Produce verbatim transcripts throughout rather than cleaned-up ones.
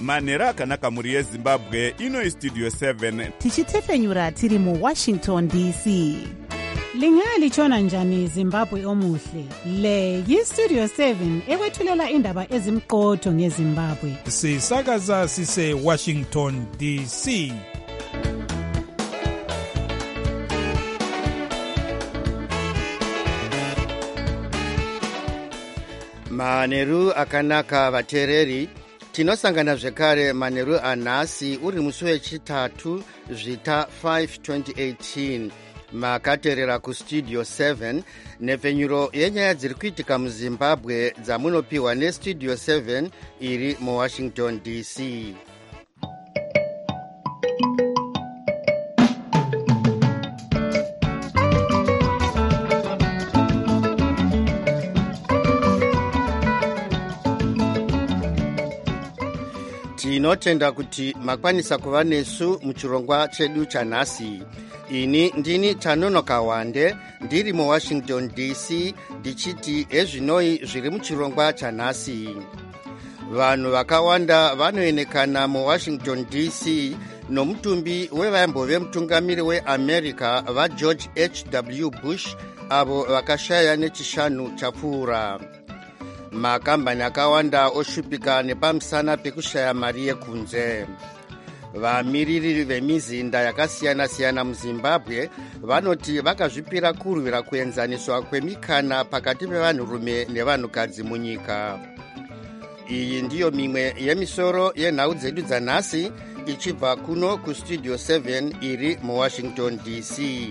manhero akanaka mhuri yezimbabwe. Ino istudio seven tichitefenyura tiri muwashington D C. Lingalitshona njani Zimbabwe omuhle? Le yistudio seven ekwethulela indaba ezimqotho ngeZimbabwe. Sisakaza sise Washington D C. Manheru akanaka vatereri. Tinosangana zvekare manheru anhasi uri musi wechitatu zvita five twenty eighteen. Makaterera kustudio seven nepfenyuro yenyaya dziri kuitika muZimbabwe dzamunopiwa nestudio seven iri muWashington D C. Tinotenda kuti makwanisa kuva nesu muchirongwa chedu chanhasi. Ini ndini Tanonoka Wande ndiri muWashington D C ndichiti ezvinoi zviri muchirongwa chanhasi. Vanhu vakawanda vanoenekana muWashington D C nomutumbi wevaimbove mutungamiri weAmerica vaGeorge H W Bush avo vakashaya nechishanu chapfuura. Makambani akawanda oshupika nepamusana pekushaya mari yekunze. Vamiriri vemizinda yakasiyana siyana muZimbabwe vanoti vakazvipira kurwira kuenzaniswa kwemikana pakati pevanhurume nevanhukadzi munyika. Iyi ndiyo mimwe yemisoro yenhau dzedu dzanhasi ichibva kuno kustudio seven iri muWashington D C.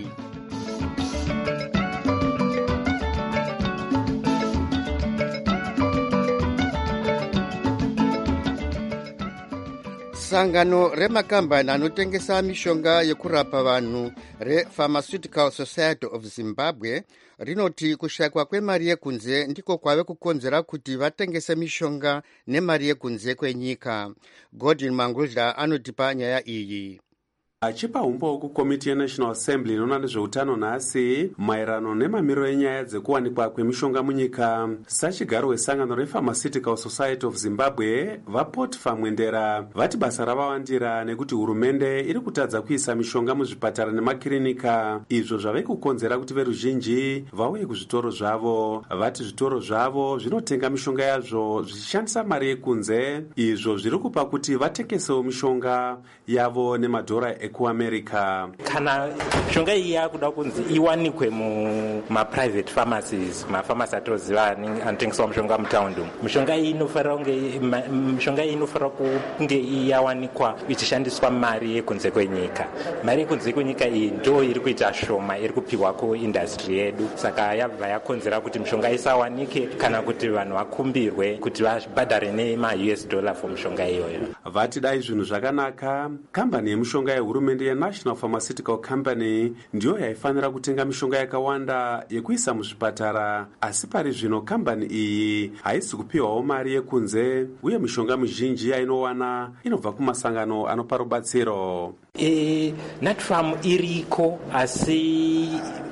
Sangano remakambani anotengesa mishonga yekurapa vanhu rePharmaceutical Society of Zimbabwe rinoti kushayikwa kwemari yekunze ndiko kwave kukonzera kuti vatengese mishonga nemari yekunze kwenyika. Gordon Mangudla anotipa nyaya iyi. Achipa umbo kukomiti yeNational Assembly inoona nezveutano nhasi maererano nemamiriro enyaya dzekuwanikwa kwemishonga munyika, sachigaro wesangano rePharmaceutical Society of Zimbabwe vaPotfa Mwendera vati basa ravawandira nekuti hurumende iri kutadza kuisa mishonga muzvipatara nemakirinika, izvo zvave kukonzera kuti veruzhinji vauye kuzvitoro zvavo. Vati zvitoro zvavo zvinotenga mishonga yazvo zvichishandisa mari yekunze, izvo zviri kupa kuti vatengesewo mishonga yavo nemadhora kuAmerica. Kana mishonga iyi yakuda kunzi iwanikwe mumaprivate pharmacies, mafamasi atoziva anotengesawo mishonga mutaundi. Mishonga iyi inofanira kunge mishonga iyi inofanira kunge yawanikwa ichishandiswa mari yekunze kwenyika. Mari yekunze kwenyika iyi ndo iri kuita shoma iri kupiwa kuindustry yedu, saka yabva yakonzera kuti mishonga isawanike kana kuti vanhu vakumbirwe kuti vabhadhare nema-U S dollar for mishonga iyoyo. Vati dai zvinhu zvakanaka, kambani yemishonga yehurumende yeNational Pharmaceutical Company ndiyo yaifanira kutenga mishonga yakawanda yekuisa muzvipatara, asi pari zvino kambani iyi haisi kupiwawo mari yekunze uye mishonga mizhinji yainowana inobva kumasangano anopa rubatsiro. E, Natfarm iriko asi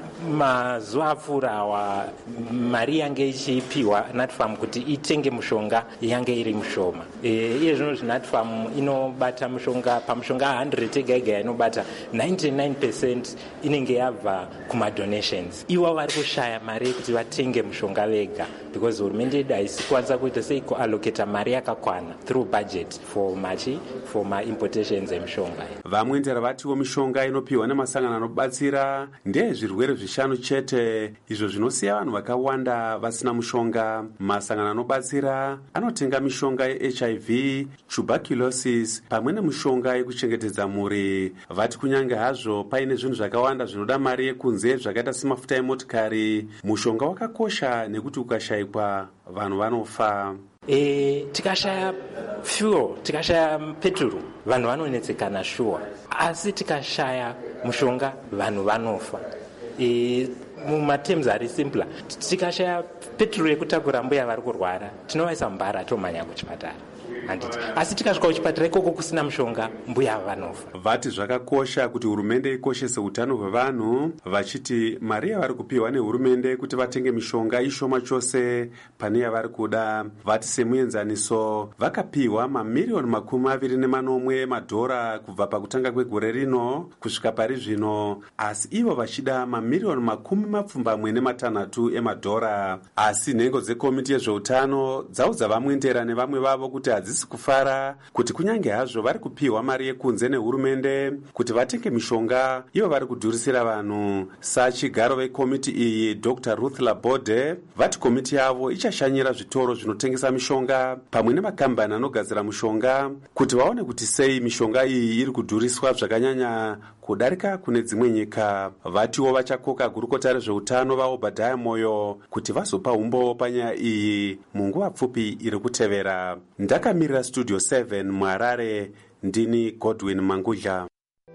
mazuva apfuurawa mari yange ichipiwa Natfarm kuti itenge mushonga yange iri mushoma. E, iye zvino Natfarm inobata mushonga pamushonga one hundred ega ega inobata ninety-nine percent inenge yabva kuma donations. Ivo vari kushaya mari kuti vatenge mushonga vega because hurumende yedu haisi kwanisa kuita sei kuallocata mari yakakwana through budget for machi for ma importations emishonga. Vamwendera vatiwo mishonga inopiwa nemasangano anobatsira ndezvirwere zvishanu chete, izvo zvinosiya vanhu vakawanda vasina mushonga. Masangano anobatsira anotenga mishonga yeH I V, tuberculosis pamwe nemishonga yekuchengetedza mhuri. Vati kunyange hazvo paine zvinhu zvakawanda zvinoda mari yekunze zvakaita semafuta emotikari, mushonga wakakosha nekuti ukashayikwa vanhu vanofa. E, tikashaya fuel, tikashaya petrol, vanhu vanonetsekana shuwa, asi tikashaya mushonga vanhu vanofa. E, mumaterms ari simpler, tikashaya petrol yekutakura mbuya vari kurwara tinovaisa mbara tomanya kuchipatara. handiti. Asi tikasvika kuchipatara ikoko kusina mushonga, mbuya vanofa. Vati zvakakosha kuti hurumende ikoshese utano hwevanhu, vachiti mari yavari kupiwa nehurumende kuti vatenge mishonga ishoma chose pane yavari kuda. Vati semuenzaniso vakapiwa mamiliyoni makumi maviri nemanomwe emadhora kubva pakutanga kwegore rino kusvika pari zvino, asi ivo vachida mamiliyoni makumi mapfumbamwe nematanhatu emadhora. Asi nhengo dzekomiti yezveutano dzaudza vamwendera nevamwe vavo kuti hadzisi kufara kuti kunyange hazvo vari kupiwa mari yekunze nehurumende kuti vatenge mishonga, ivo vari kudhurisira vanhu. Sachigaro vekomiti iyi Doctor Ruth Laborde vati komiti yavo ichashanyira zvitoro zvinotengesa mishonga pamwe nemakambani anogadzira mishonga kuti vaone kuti sei mishonga iyi iri kudhuriswa zvakanyanya kudarika kune dzimwe nyika. Vatiwo vachakoka gurukota rezveutano vaObadhaya Moyo kuti vazopa umbo panyaya iyi munguva pfupi iri kutevera. Ndakamirira Studio seven muHarare, ndini Godwin Mangudla.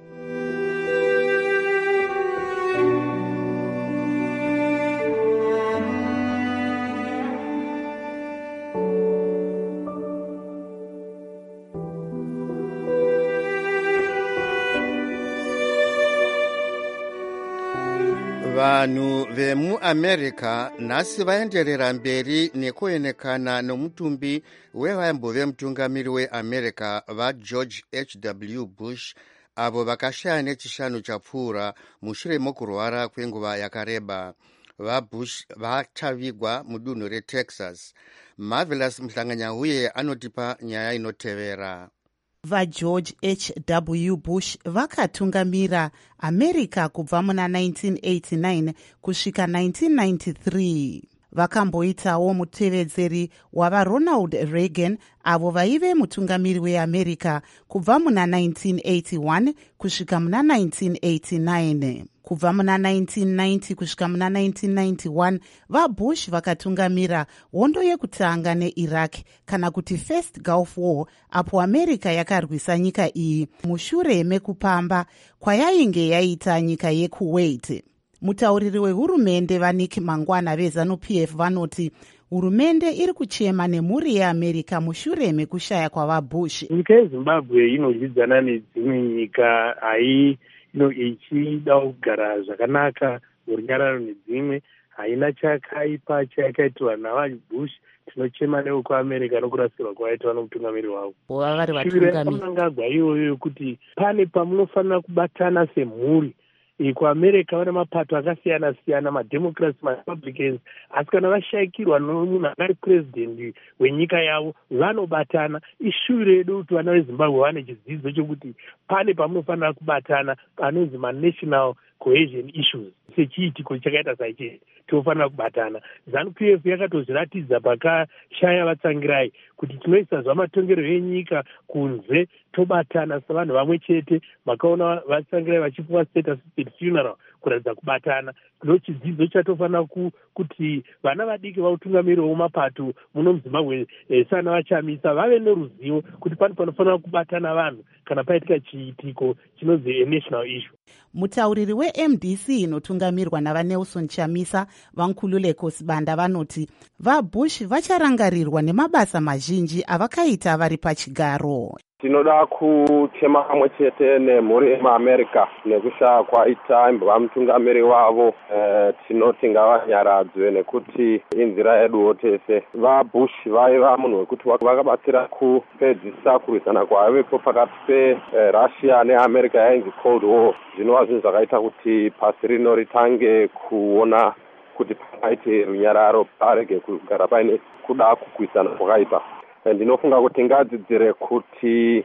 Vanhu vemuAmerica nhasi vaenderera mberi nekuonekana nomutumbi wevaimbove mutungamiri weAmerica vaGeorge H W Bush, avo vakashaya nechishanu chapfuura mushure mokurwara kwenguva yakareba. VaBush vachavigwa mudunhu reTexas. Marvelous Mhlanganyahuye anotipa nyaya inotevera. VaGeorge H W Bush vakatungamira America kubva muna nineteen eighty-nine kusvika nineteen ninety-three. Vakamboitawo mutevedzeri wavaRonald Reagan, avo vaive mutungamiri weAmerica kubva muna nineteen eighty-one kusvika muna nineteen eighty-nine. Kubva muna nineteen ninety kusvika muna nineteen ninety-one, vaBush vakatungamira hondo yekutanga neIraq kana kuti First Gulf War, apo America yakarwisa nyika iyi mushure mekupamba kwayainge yaita nyika yeKuwait. Mutauriri wehurumende vaNick Mangwana veZanu P F vanoti hurumende iri kuchema nemhuri yeAmerica mushure mekushaya kwavaBush. Nyika yeZimbabwe inozvidzana nedzimwe nyika hai ino ichida kugara zvakanaka murunyararo nedzimwe, haina chakaipa chayakaitirwa navaBush. Tinochema newekuAmerica nokurasirwa kwaitwa nomutungamiri wavo. Vari vatungamiri amangagwa iyoyo kuti pane pamunofanira kubatana semhuri. kuAmerica vana mapato akasiyana siyana, maDemocrats, maRepublicans, asi kana vashayikirwa nomunhu akari president wenyika yavo vanobatana. Ishu redu kuti vana veZimbabwe vane chidzidzo chokuti pane pamunofanira kubatana panonzi ma-national cohesion issues. Sechiitiko chakaita saichi tinofanira kubatana. ZANU P F yakatozviratidza pakashaya vatsangirai kuti tinoisa zvamatongerero enyika kunze, tobatana savanhu vamwe chete. Makaona vatsangirai vachipuwa status funeral kuratidza kubatana. Ndochidzidzo chatofanira ku, kuti vana vadiki vautungamiriwo mapato muno muZimbabwe eh, sana vachamisa vave neruzivo kuti pane panofanira kubatana vanhu kana paitika chiitiko chinonzi national issue. Mutauriri weM D C inotungamirwa navaNelson Chamisa vaNkhululeko Sibanda vanoti vaBush vacharangarirwa nemabasa mazhinji avakaita vari pachigaro. Tinoda kuchema pamwe chete nemhuri yemuAmerica nekushaya kwaita imbwa mutungamiri wavo. E, tinoti ngavanyaradzwe nekuti inzira yeduwo tese. VaBush vaiva munhu wekuti vakabatsira kupedzisa kurwisana kwaivepo pakati peRussia neAmerica yainzi Cold War. Zvinova zvinhu zvakaita kuti pasi rino ritange kuona kuti paite runyararo, parege kugara paine kuda kugwisana kwakaipa. Ndinofunga kuti ngadzidzire kuti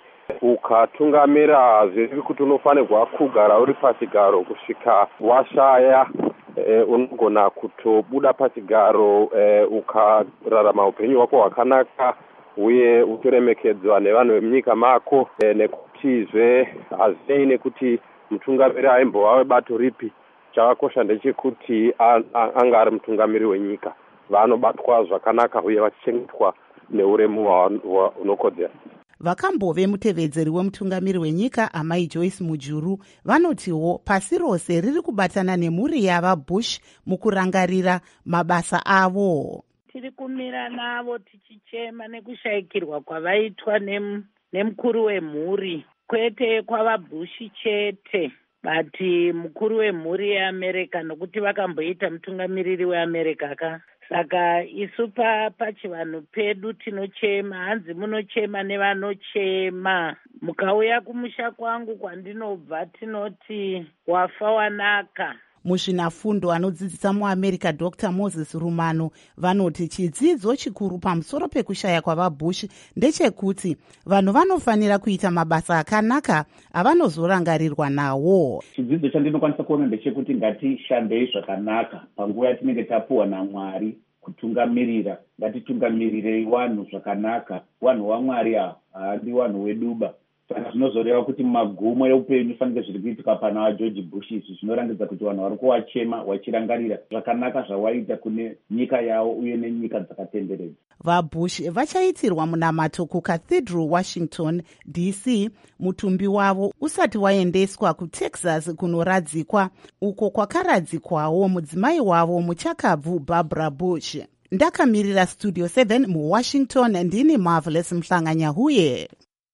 ukatungamira zviri kuti unofanirwa kugara uri pachigaro kusvika washaya, e, unogona kutobuda pachigaro e, ukararama upenyu hwako hwakanaka uye utoremekedzwa nevanhu vemunyika mako, e, nekutizve hazvinei nekuti mutungamiri aimbova bato ripi. Chakakosha ndechekuti anga ari mutungamiri wenyika, vanobatwa zvakanaka uye vachichengetwa neuremu hunokodzera. Vakambove mutevedzeri wemutungamiri wenyika Amai Joyce Mujuru vanotiwo pasi rose riri kubatana nemhuri yavaBush mukurangarira mabasa avo. tiri kumira navo tichichema nekushayikirwa kwavaitwa nem, nemukuru wemhuri, kwete kwavabhushi chete, bati mukuru wemhuri yeAmerica, nokuti vakamboita mutungamiriri weAmerica ka. Saka isu pa pachivanhu pedu tinochema, hanzi munochema nevanochema. Mukauya kumusha kwangu kwandinobva tinoti wafa wanaka. Muzvinafundo anodzidzisa muamerica Doctor Moses Rumano vanoti chidzidzo chikuru pamusoro pekushaya kwavaBush ndechekuti vanhu vanofanira kuita mabasa akanaka avanozorangarirwa nawo. Chidzidzo chandinokwanisa kuona ndechekuti ngatishandei zvakanaka panguva yatinenge tapuwa naMwari kutungamirira. Ngatitungamirirei wanhu zvakanaka. Wanhu waMwari haandi wanhu weduba. Saka zvinozoreva kuti magumo eupenyu fanike zviri kuitika pana vaGeorge Bush izvi zvinorangidza kuti vanhu vari kuvachema vachirangarira zvakanaka zvawaita kune nyika yavo uye nenyika dzakatenderedza. VaBush vachaitirwa munamato kuCathedral Washington D C mutumbi wavo usati waendeswa kuTexas kunoradzikwa, uko kwakaradzikwawo mudzimai wavo muchakabvu Barbara Bush. Ndakamirira Studio seven muWashington, ndini Marvelous Mhlanganyahuye.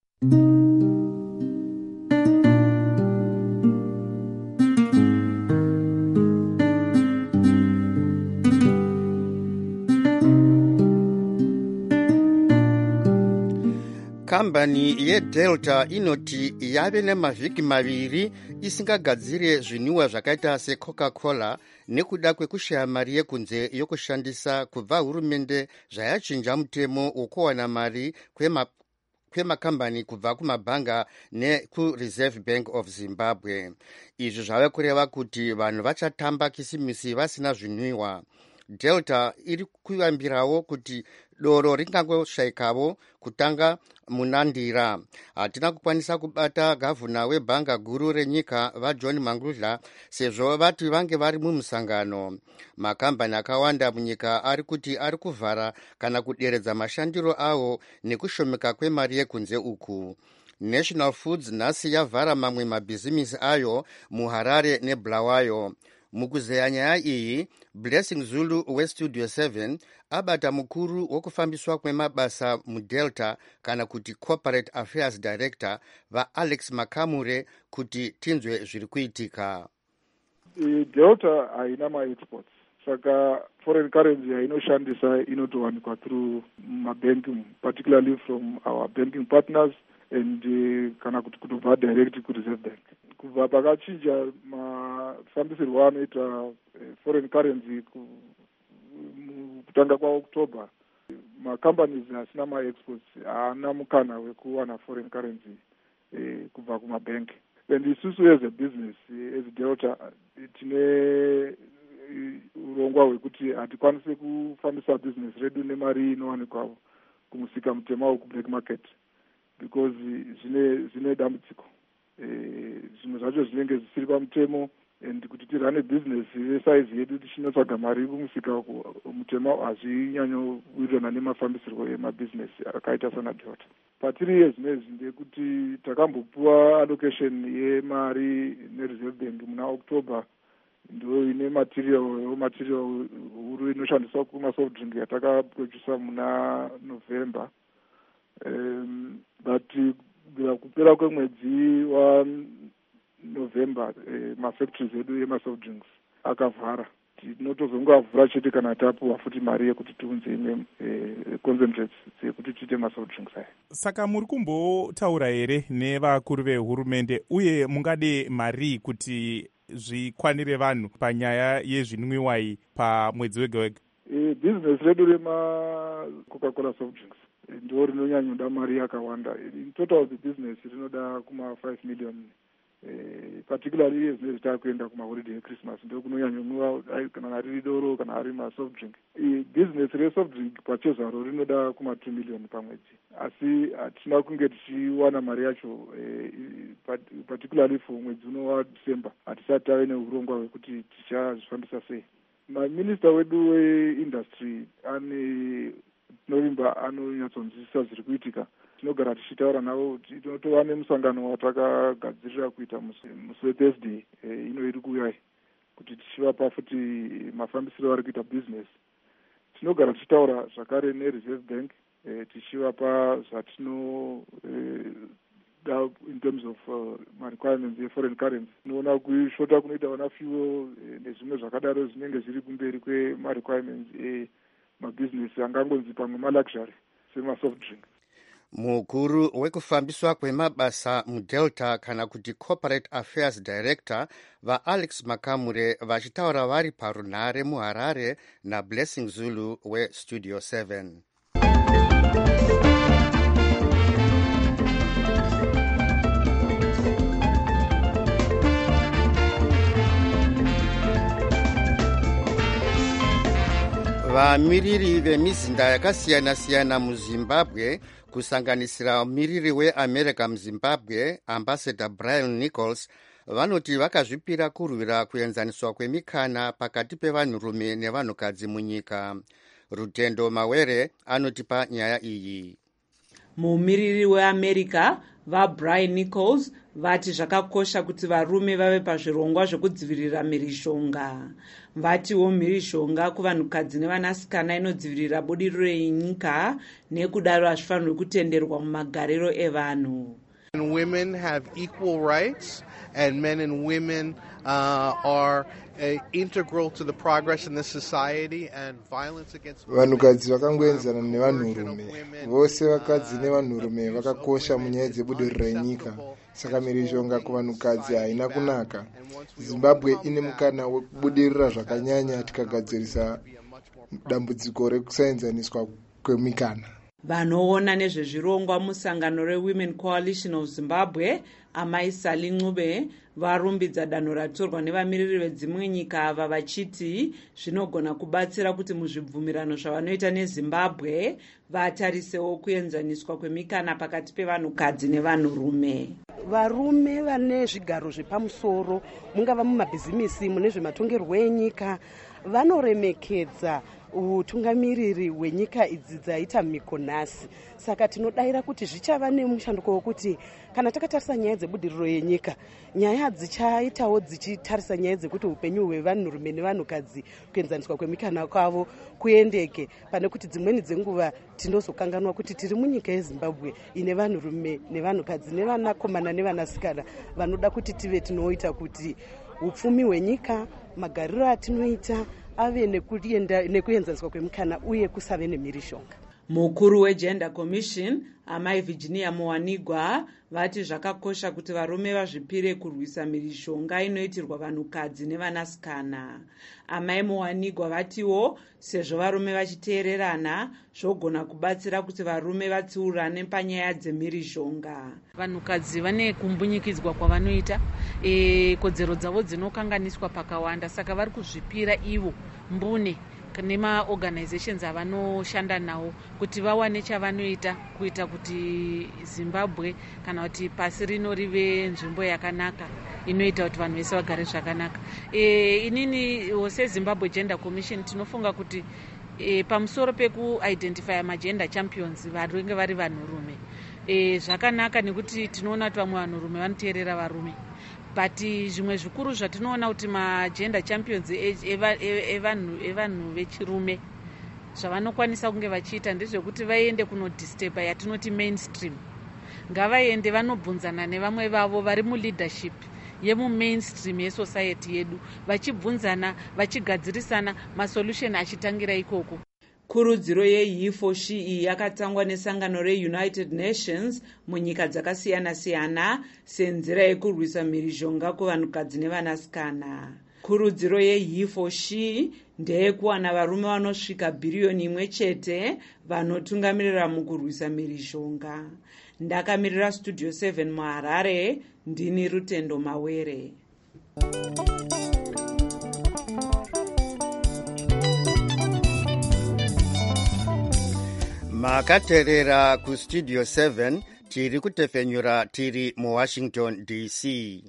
Kambani yeDelta inoti yave nemavhiki maviri isingagadzire zvinwiwa zvakaita seCoca-Cola nekuda kwekushaya mari yekunze yokushandisa kubva hurumende zvayachinja mutemo wokuwana mari kwema kwemakambani kubva kumabhanga nekuReserve Bank of Zimbabwe. Izvi zvave kureva kuti vanhu vachatamba kisimisi vasina zvinwiwa. Delta iri kuyambirawo kuti doro ringangoshayikavo kutanga munandira. Hatina kukwanisa kubata gavhuna webhanga guru renyika vaJohn Mangudla sezvo vati vange vari mumusangano. Makambani akawanda munyika ari kuti ari kuvhara kana kuderedza mashandiro avo nekushomeka kwemari yekunze uku. National Foods nhasi yavhara mamwe mabhizimisi ayo muHarare neBulawayo. Mukuzeya nyaya iyi, Blessing Zulu weStudio seven abata mukuru wokufambiswa kwemabasa muDelta kana kuti Corporate Affairs Director vaAlex Makamure kuti tinzwe zviri kuitika. Delta haina ma-exports, saka foreign currency hainoshandisa inotowanikwa through mabanking, particularly from our banking partners and uh, kana kuti kutobva direct kuReserve Bank. Kubva pakachinja mafambisirwo anoita uh, foreign currency kutanga kwaOctober, macompanies asina ma-exports haana mukana wekuwana foreign currency uh, kubva kumabank. And isusu as a business, uh, as Delta, tine urongwa hwekuti hatikwanisi kufambisa business redu nemari inowanikwa kumusika mutema wekublack market because zvine zvine dambudziko. Zvimwe zvacho zvinenge zvisiri pamutemo, and kuti tirane business yesize yedu tichinotsvaga mari kumusika mutema hazvinyanyowirirana nemafambisirwo emabusiness akaita sana Delta. Patiri yezvinezvi ndekuti takambopuwa allocation yemari neReserve Bank muna October, ndo ine material material huru inoshandiswa kumasoft drink yatakaprodusa muna November. Um, but kupera kwemwedzi waNovember eh, mafactories edu emasoft drinks akavhara. Tinotozongavhura chete kana tapuwa futi mari yekuti tiunze imwe eh, concentrates dzekuti tiite masoft drinks aya. Saka muri kumbotaura here nevakuru vehurumende uye mungade mari kuti zvikwanire vanhu panyaya yezvinwiwa iyi pamwedzi wega wega? Eh, business redu rema Coca-Cola soft drinks ndo rinonyanyoda mari yakawanda. In total the business rinoda kuma five million, eh, particularly yezinezvi takuenda kumaholiday eChristmas ndo kunonyanyomwiwa kana riri doro kana ari masoft drink. E, business resoft drink pachezvaro rinoda kuma two million pamwedzi, asi hatina kunge tichiwana mari yacho eh, particularly for mwedzi uno waDecember hatisati tave neurongwa hwekuti tichazvifambisa sei. Maminista wedu weindustry ane novimba anonyatsonzwisisa zviri kuitika. Tinogara tichitaura navo, tinotova nemusangano watakagadzirira kuita musi weThursday ino iri kuuya kuti tichivapa futi mafambisiro ari kuita business. tinogara tichitaura zvakare nereserve bank eh, tichivapa zvatino eh, in terms of uh, ma-requirements ye-foreign currency. Tinoona kushota kunoita vana fuel eh, nezvimwe zvakadaro zvinenge zviri kumberi kwema-requirements emabhizinesi angangonzi pamwe ma-luxury sema-soft drink. Mukuru wekufambiswa kwemabasa mudelta kana kuti corporate affairs director vaAlex Makamure vachitaura vari parunhare muHarare naBlessing Zulu weStudio seven. Vamiriri vemizinda yakasiyana-siyana muZimbabwe kusanganisira miriri weAmerica muZimbabwe Ambassador Brian Nichols vanoti vakazvipira kurwira kuenzaniswa kwemikana pakati pevanhurume nevanhukadzi munyika. Rutendo Mawere anotipa nyaya iyi. Mumiriri weAmerica vaBrian Nichols vati zvakakosha kuti varume vave pazvirongwa zvekudzivirira mhirishonga. Vatiwo mhirishonga kuvanhukadzi nevanasikana inodzivirira budiriro yenyika nekudaro hazvifanirwi kutenderwa mumagariro evanhu. Women have equal rights and men and women uh, are uh, integral to the progress in this society and violence against women. Vanhukadzi vakangoenzana nevanhurume. Vose vakadzi nevanhurume vakakosha munyaya dzebudiriro renyika. Saka mhirishonga kuvanhukadzi haina kunaka. Zimbabwe ine mukana wekubudirira zvakanyanya tikagadzirisa dambudziko rekusaenzaniswa kwemikana. Vanoona nezvezvirongwa musangano reWomen Coalition of Zimbabwe Amai Sali Ncube varumbidza danho ratorwa nevamiriri vedzimwe nyika ava vachiti zvinogona kubatsira kuti muzvibvumirano zvavanoita neZimbabwe vatarisewo kuenzaniswa kwemikana pakati pevanhukadzi nevanhurume. Varume vane zvigaro zvepamusoro mungava mumabhizimisi mune zvematongerwo enyika vanoremekedza utungamiriri hwenyika idzi dzaita mikonasi. Saka tinodayira kuti zvichava nemushanduko wokuti kana takatarisa nyaya dzebudiriro yenyika, nyaya dzichaitawo dzichitarisa nyaya dzekuti upenyu hwevanhurume nevanhukadzi kuenzaniswa kwemikana kwavo kuendeke, pane kuti dzimweni dzenguva tinozokanganwa kuti tiri munyika yeZimbabwe ine vanhurume nevanhukadzi nevanakomana nevanasikana vanoda kuti tive tinoita kuti upfumi hwenyika, magariro atinoita ave nekuenzaniswa kwemikana uye kusave nemhirishonga. Mukuru weGender Commission Amai Virginia Muwanigwa vati zvakakosha kuti varume vazvipire kurwisa mhirishonga inoitirwa vanhukadzi nevanasikana. Amai Muwanigwa vatiwo sezvo varume vachiteererana zvogona kubatsira kuti varume vatsiurane panyaya dzemhirishonga. Vanhukadzi vane kumbunyikidzwa kwavanoita, e, kodzero dzavo dzinokanganiswa pakawanda, saka vari kuzvipira ivo mbune nemaorganizations avanoshanda nawo kuti vawane chavanoita kuita kuti Zimbabwe kana kuti pasi rino rive nzvimbo yakanaka inoita kuti vanhu vese vagare zvakanaka. E, inini seZimbabwe Gender Commission tinofunga kuti e, pamusoro pekuidentifya magender champions vanenge vari vanhurume e, zvakanaka nekuti tinoona kuti vamwe vanhurume vanoteerera varume, but zvimwe zvikuru zvatinoona kuti magender champions evanhu vechirume zvavanokwanisa kunge vachiita ndezvekuti vaende kunodisteba yatinoti mainstream. Ngavaende vanobvunzana nevamwe vavo vari muleadership yemumainstream yesociety yedu, vachibvunzana vachigadzirisana masolution achitangira ikoko. Kurudziro yeHe for She iyi yakatangwa nesangano reUnited Nations munyika dzakasiyana-siyana senzira yekurwisa mhirishonga kuvanhukadzi nevanasikana. Kurudziro yeHe for She ndeyekuwana varume vanosvika bhiriyoni imwe chete vanotungamirira mukurwisa mhirishonga. Ndakamirira Studio seven muHarare, ndini Rutendo Mawere. Makaterera kuStudio seven tiri kutefenyura tiri muWashington D C.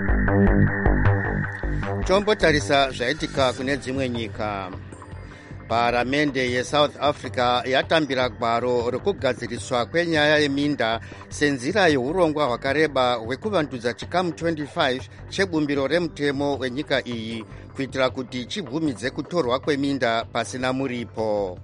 Tombotarisa zvaitika kune dzimwe nyika. paramende yesouth africa yatambira gwaro rekugadziriswa kwenyaya yeminda senzira yeurongwa hwakareba hwekuvandudza chikamu twenty-five chebumbiro remutemo wenyika iyi kuitira kuti chibvumidze kutorwa kweminda pasina muripo.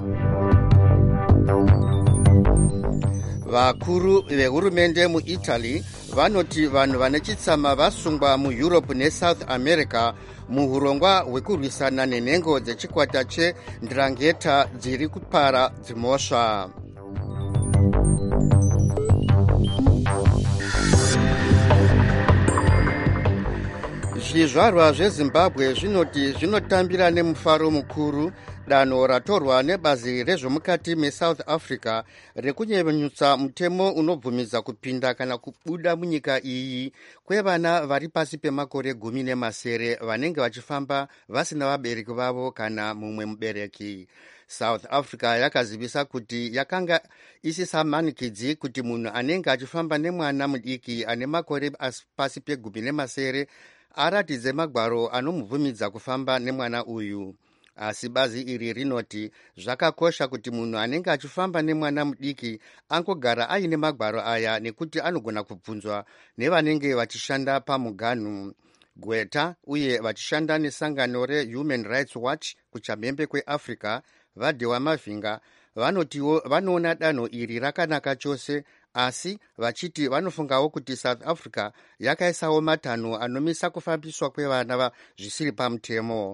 Vakuru vehurumende muItaly vanoti vanhu vane chitsama vasungwa muEurope neSouth America muhurongwa hwekurwisana nenhengo dzechikwata chendrangheta dziri kupara dzimosva. Zvizvarwa zveZimbabwe zvinoti zvinotambira nemufaro mukuru danho ratorwa nebazi rezvomukati meSouth Africa rekunyevenyutsa mutemo unobvumidza kupinda kana kubuda munyika iyi kwevana vari pasi pemakore gumi nemasere vanenge vachifamba vasina vabereki vavo kana mumwe mubereki. South Africa yakazivisa kuti yakanga isisamanikidzwi kuti munhu anenge achifamba nemwana mudiki ane makore pasi pegumi nemasere aratidze magwaro anomubvumidza kufamba nemwana uyu. Asi bazi iri rinoti zvakakosha kuti munhu anenge achifamba nemwana mudiki angogara aine magwaro aya nekuti anogona kubvunzwa nevanenge vachishanda pamuganhu. Gweta uye vachishanda nesangano reHuman Rights Watch kuchamhembe kweAfrica Vadhewa Mavhinga vanotiwo vanoona danho iri rakanaka chose, asi vachiti vanofungawo kuti South Africa yakaisawo matanho anomisa kufambiswa kwevana zvisiri pamutemo.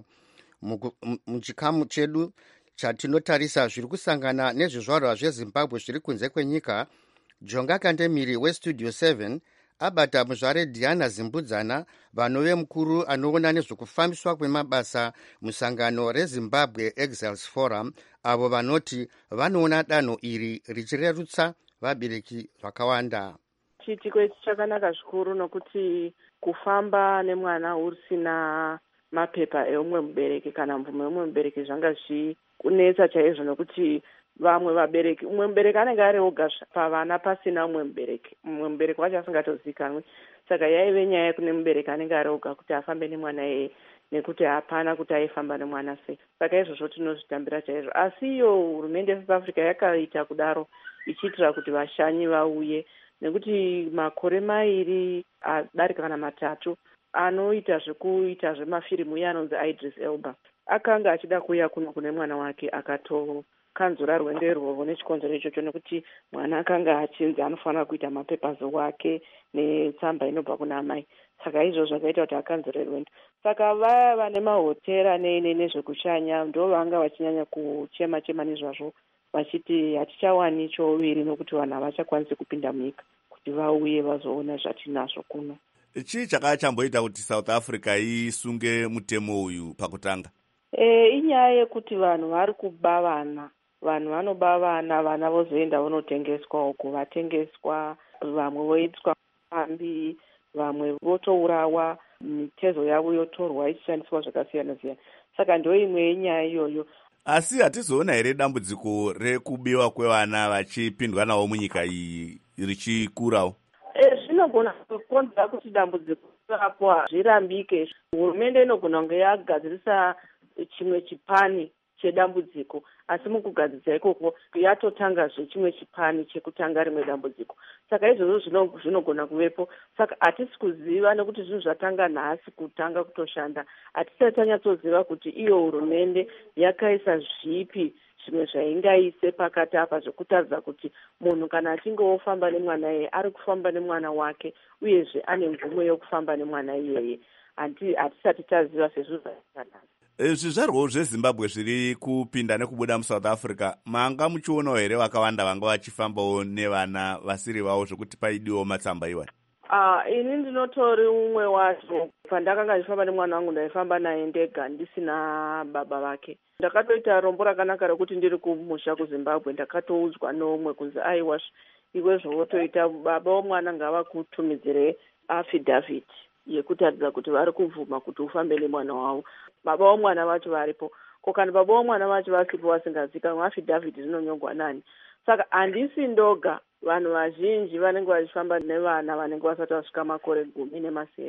Muchikamu chedu chatinotarisa zviri kusangana nezvizvarwa zveZimbabwe zviri kunze kwenyika, Jonga Kandemiri weStudio seven abata muzvare Diana Zimbudzana vanove mukuru anoona nezvokufambiswa kwemabasa musangano reZimbabwe Exiles Forum, avo vanoti vanoona danho iri richirerutsa vabereki vakawanda. Chiitiko ichi chakanaka zvikuru nokuti kufamba nemwana usina mapepa eumwe mubereki kana mvumo yeumwe mubereki zvanga zvikunetsa chaizvo, nokuti vamwe vabereki, umwe mubereki anenge ari oga pavana pasina umwe mubereki, umwe mubereki wacho asingatozikanwi. Saka yaive nyaya kune mubereki anenge ari oga kuti afambe nemwana iyeye, nekuti hapana kuti aifamba nemwana sei. Saka izvozvo tinozvitambira chaizvo. Asi iyo hurumende yeSouth Africa yakaita kudaro ichiitira kuti vashanyi vauye, nekuti makore mairi adarika kana matatu anoita zvekuita zvemafirimu uye anonzi Idris Elba akanga achida kuuya kuno kune mwana wake akatokanzura rwendo irworwo nechikonzero ichocho, nekuti mwana akanga achinzi anofanira kuita mapepazo wake netsamba inobva kuna amai. Saka izvozvo zvakaita kuti akanzure rwendo. Saka vaya vane mahotera nezvekushanya ndo vanga vachinyanya kuchema chema nezvazvo, vachiti hatichawani chouviri nokuti vanhu havachakwanisi kupinda munyika kuti vauye vazoona zvatinazvo kuno. Chii chakachamboita kuti South Africa isunge mutemo uyu pakutanga? E, inyaya yekuti vanhu vari kuba vana, vanhu vanoba vana, vana vozoenda vonotengeswa uko, vatengeswa, vamwe voitwa pambi, vamwe votourawa, mitezo yavo yotorwa ichishandiswa zvakasiyana siyana. Saka ndo imwe yenyaya iyoyo. Asi hatizoona here dambudziko rekubiwa kwevana vachipindwa navo munyika iyi richikurawo? Zvinogona kukonzera kuti dambudziko rapo zvirambike. Hurumende inogona kunge yagadzirisa chimwe chipani chedambudziko, asi mukugadzirisa ikoko yatotangazve chimwe chipani chekutanga rimwe dambudziko. Saka izvozvo zvinogona kuvepo. Saka hatisi kuziva, nekuti zvinhu zvatanga nhasi kutanga kutoshanda. Hatisati tanyatsoziva kuti iyo hurumende yakaisa zvipi zvimwe zvaingaise pakati apa zvekutaridza kuti munhu kana achinge ofamba nemwana iyeye ari kufamba nemwana wake, uyezve ane mvumo yokufamba nemwana iyeye. Hatisati taziva sezvo zvakanaka. Zvizvarwawo zveZimbabwe zviri kupinda nekubuda muSouth Africa, manga muchionawo here vakawanda vanga vachifambawo nevana vasiri vavo zvokuti paidiwo matsamba iwani? Uh, ini ndinotori umwe wacho. Pandakanga ndifamba nemwana wangu ndaifamba naye ndega ndisina baba vake. Ndakatoita rombo rakanaka rekuti ndiri kumusha kuZimbabwe ndakatoudzwa neumwe kunzi aiwa iwe zvotoita baba womwana ngavakutumidzire affidavit yekutaridza kuti vari kubvuma kuti ufambe nemwana wavo. Baba womwana vacho varipo. Kokana baba womwana vacho vasipo vasingazikanwa, affidavit zinonyongwa nani? Saka handisi ndoga, vanhu vazhinji vanenge vachifamba nevana vanenge vasati vasvika makore gumi nemasere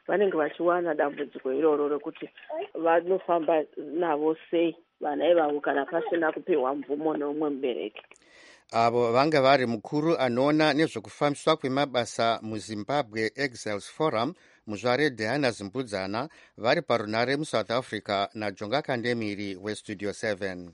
vanenge vachiwana dambudziko iroro rekuti vanofamba navo sei vana ivavo kana pasina kupiwa mvumo neumwe mubereki. Avo vanga vari mukuru anoona nezvekufambiswa kwemabasa muZimbabwe Exiles Forum muzvare Diana Zimbudzana vari parunare muSouth Africa naJonga Kandemiri weStudio seven.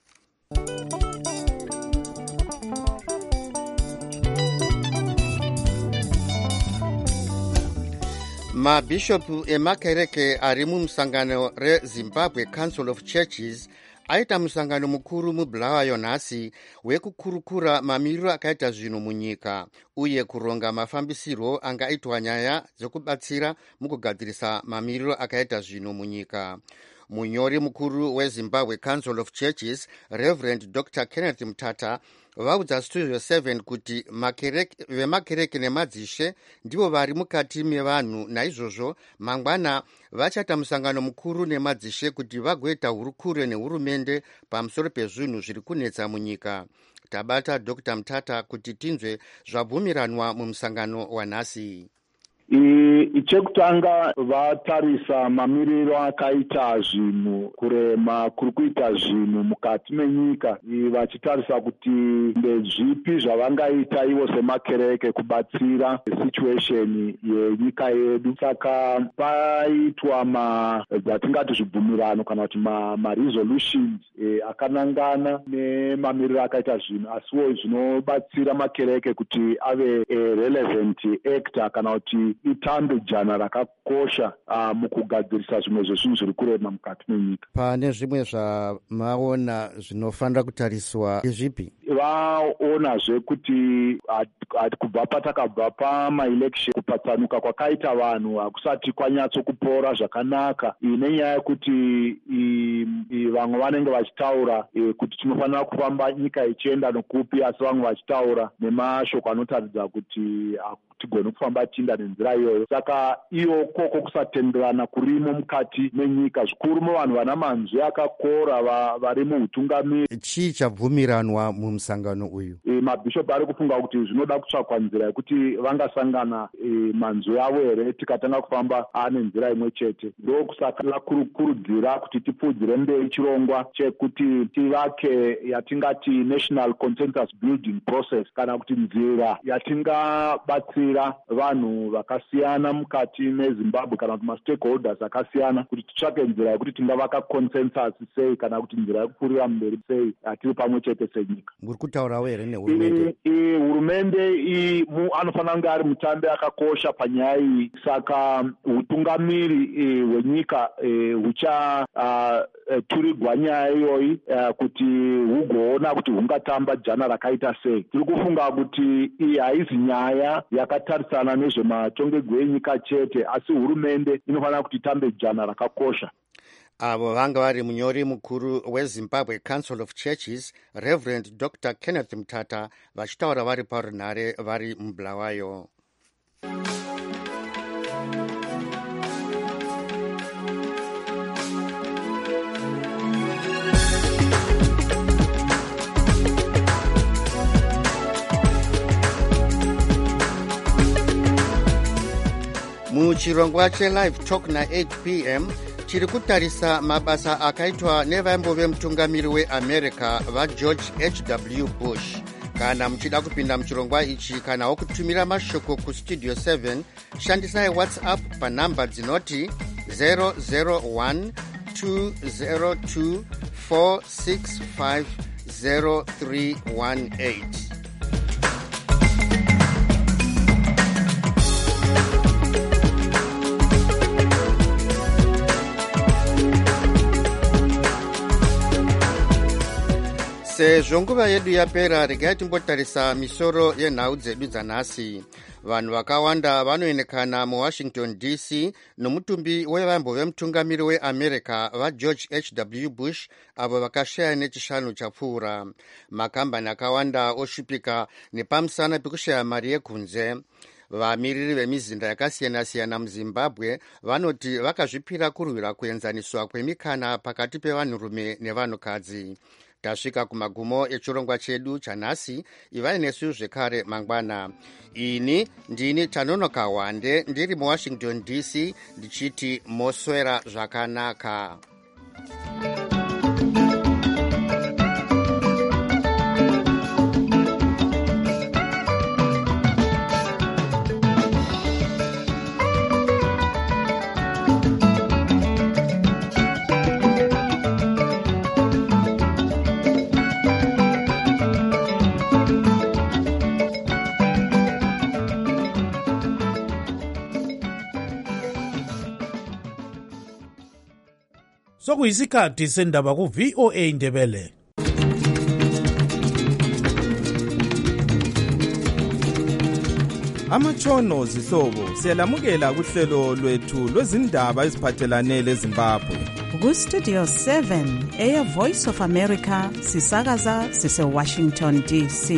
Mabhishopu emakereke ari mumusangano reZimbabwe Council of Churches aita musangano mukuru muBulawayo nhasi wekukurukura mamiriro akaita zvinhu munyika uye kuronga mafambisirwo angaitwa nyaya dzekubatsira mukugadzirisa mamiriro akaita zvinhu munyika. Munyori mukuru weZimbabwe Council of Churches Reverend Doctor Kenneth Mutata vaudza Studio seven kuti vemakereke nemadzishe ndivo vari mukati mevanhu, naizvozvo mangwana vachata musangano mukuru nemadzishe kuti vagoita hurukure nehurumende pamusoro pezvinhu zviri kunetsa munyika. Tabata Doctor Mutata kuti tinzwe zvabvumiranwa mumusangano wanhasi. Chekutanga vatarisa mamiriro akaita zvinhu kurema kuri kuita zvinhu mukati menyika, vachitarisa kuti ndezvipi zvavangaita ivo semakereke kubatsira situation yenyika yedu. Saka paitwa ma dzatingati zvibvumirano kana kuti ma, ma resolutions e, akanangana nemamiriro akaita zvinhu, asiwo zvinobatsira makereke kuti ave e, relevant actor kana kuti itambe jana rakakosha uh, mukugadzirisa zvimwe zvezvinhu zviri kurema mukati menyika. Pane zvimwe zvamaona zvinofanira kutariswa zvipi? Vaonazve kuti kubva patakabva pamaelection kupatsanuka kwakaita vanhu hakusati kwanyatsokupora zvakanaka, nenyaya yekuti vamwe vanenge vachitaura kuti tinofanira kufamba nyika ichienda nokupi, asi vamwe vachitaura nemashoko anotaridza kuti tigone kufamba chinda nenzira iyoyo. Saka iyo koko kusatenderana kurimo mukati menyika, zvikuru muvanhu vana manzwi akakora vari muhutungamiri. Chii chabvumiranwa mumusangano uyu? E, mabhishopu ari kufunga kuti zvinoda kutsvakwa nzira yekuti vangasangana e, manzwi avo here tikatanga kufamba ane nzira imwe chete. Ndokusaka vakurukurudzira kuti tipfudzire mberi chirongwa chekuti tivake yatingati national consensus building process, kana kuti nzira yatingabatsira vanhu vakasiyana mukati meZimbabwe kana kuti ma-stakeholders akasiyana kuti titsvake nzira yekuti tingavaka consensus sei, kana kuti nzira yekupfuurira mberi sei atiri pamwe chete senyika. Muri kutaurawo here nehurumende? Hurumende anofanira kunge ari mutambi akakosha panyaya iyi. Saka utungamiri hwenyika huchaturigwa nyaya iyoyi kuti hugoona kuti hungatamba jana rakaita sei. Tiri kufunga kuti iyi haizi nyaya yakatarisana nezvematongegwe enyika chete, asi hurumende inofanira kuti itambe jana rakakosha. Avo vanga vari munyori mukuru weZimbabwe Council of Churches Reverend Doctor Kenneth Mutata vachitaura vari parunhare vari muBulawayo. Muchirongwa cheLive Talk na-eight p m chiri kutarisa mabasa akaitwa nevaimbo vemutungamiri weAmerica vaGeorge H W Bush. Kana muchida kupinda muchirongwa ichi kanawo kutumira mashoko kuStudio seven, shandisai WhatsApp panhamba dzinoti zero zero one two zero two four six five zero three one eight. Sezvo nguva yedu yapera, regai timbotarisa misoro yenhau dzedu dzanhasi. Vanhu vakawanda vanoenekana muWashington D C nomutumbi wevaimbo vemutungamiri weAmerica vaGeorge H W Bush avo vakashaya nechishanu chapfuura. Makambani akawanda oshupika nepamusana pekushaya mari yekunze. Vamiriri vemizinda yakasiyana-siyana muZimbabwe vanoti vakazvipira kurwira kuenzaniswa kwemikana pakati pevanhurume nevanhukadzi. tasvika kumagumo echirongwa chedu chanhasi. ivai nesu zvekare mangwana. ini ndini Tanonoka Wande ndiri muwashington D C ndichiti moswera zvakanaka. Sokuyisikhathi sendaba ku V O A Ndebele. Amatshono zihlobo siyalamukela kuhlelo lwethu lwezindaba eziphathelane leZimbabwe. Ku Studio seven eya Voice of America sisakaza sise Washington D C.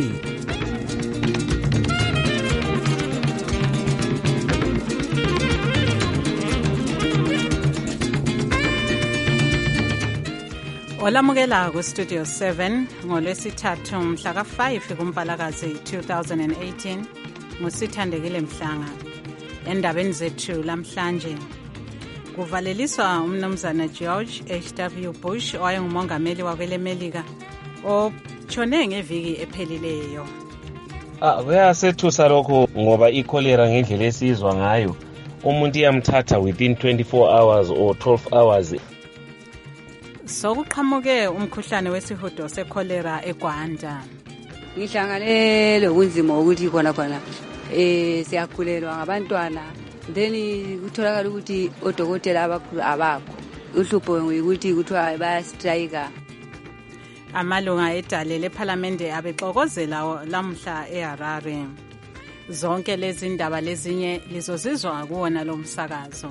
Olamukela ku Studio seven ngolwesithathu mhla ka five kuMpalakazi two thousand eighteen ngusithandekile Mhlanga. Endabeni zethu lamhlanje kuvaleliswa umnumzana George H W Bush owayengumongameli wakwelemelika otshone ngeviki ephelileyo. Ah, kuyasethusa lokho ngoba ikholera ngendlela esizwa ngayo umuntu iyamthatha within twenty-four hours or twelve hours. Sokuqhamuke umkhuhlane wesihudo sekholera eGwanda. Ngihlanganele kunzima ukuthi khona khona eh siyakhulelwa ngabantwana then kutholakala ukuthi odokotela abakhulu abakho. Uhlupho ngokuthi kuthiwa bayastrike. Amalunga edale leParliament abexokozela lamhla eHarare. Zonke lezi ndaba lezinye lizozizwa kuwona lo msakazo.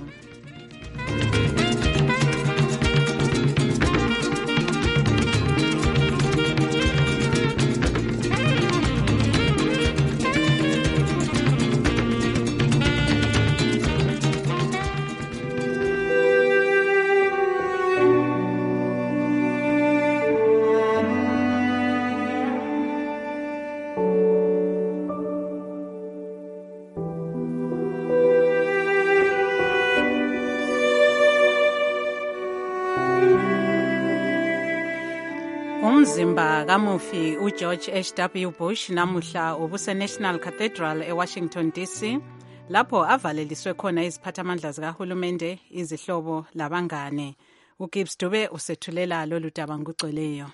Umzimba kamufi uGeorge H W Bush namuhla ubuse National Cathedral eWashington D C lapho avaleliswe khona iziphathamandla zikahulumende, izihlobo labangane. uGibbs Dube usethulela lolu daba ngugcweleyo.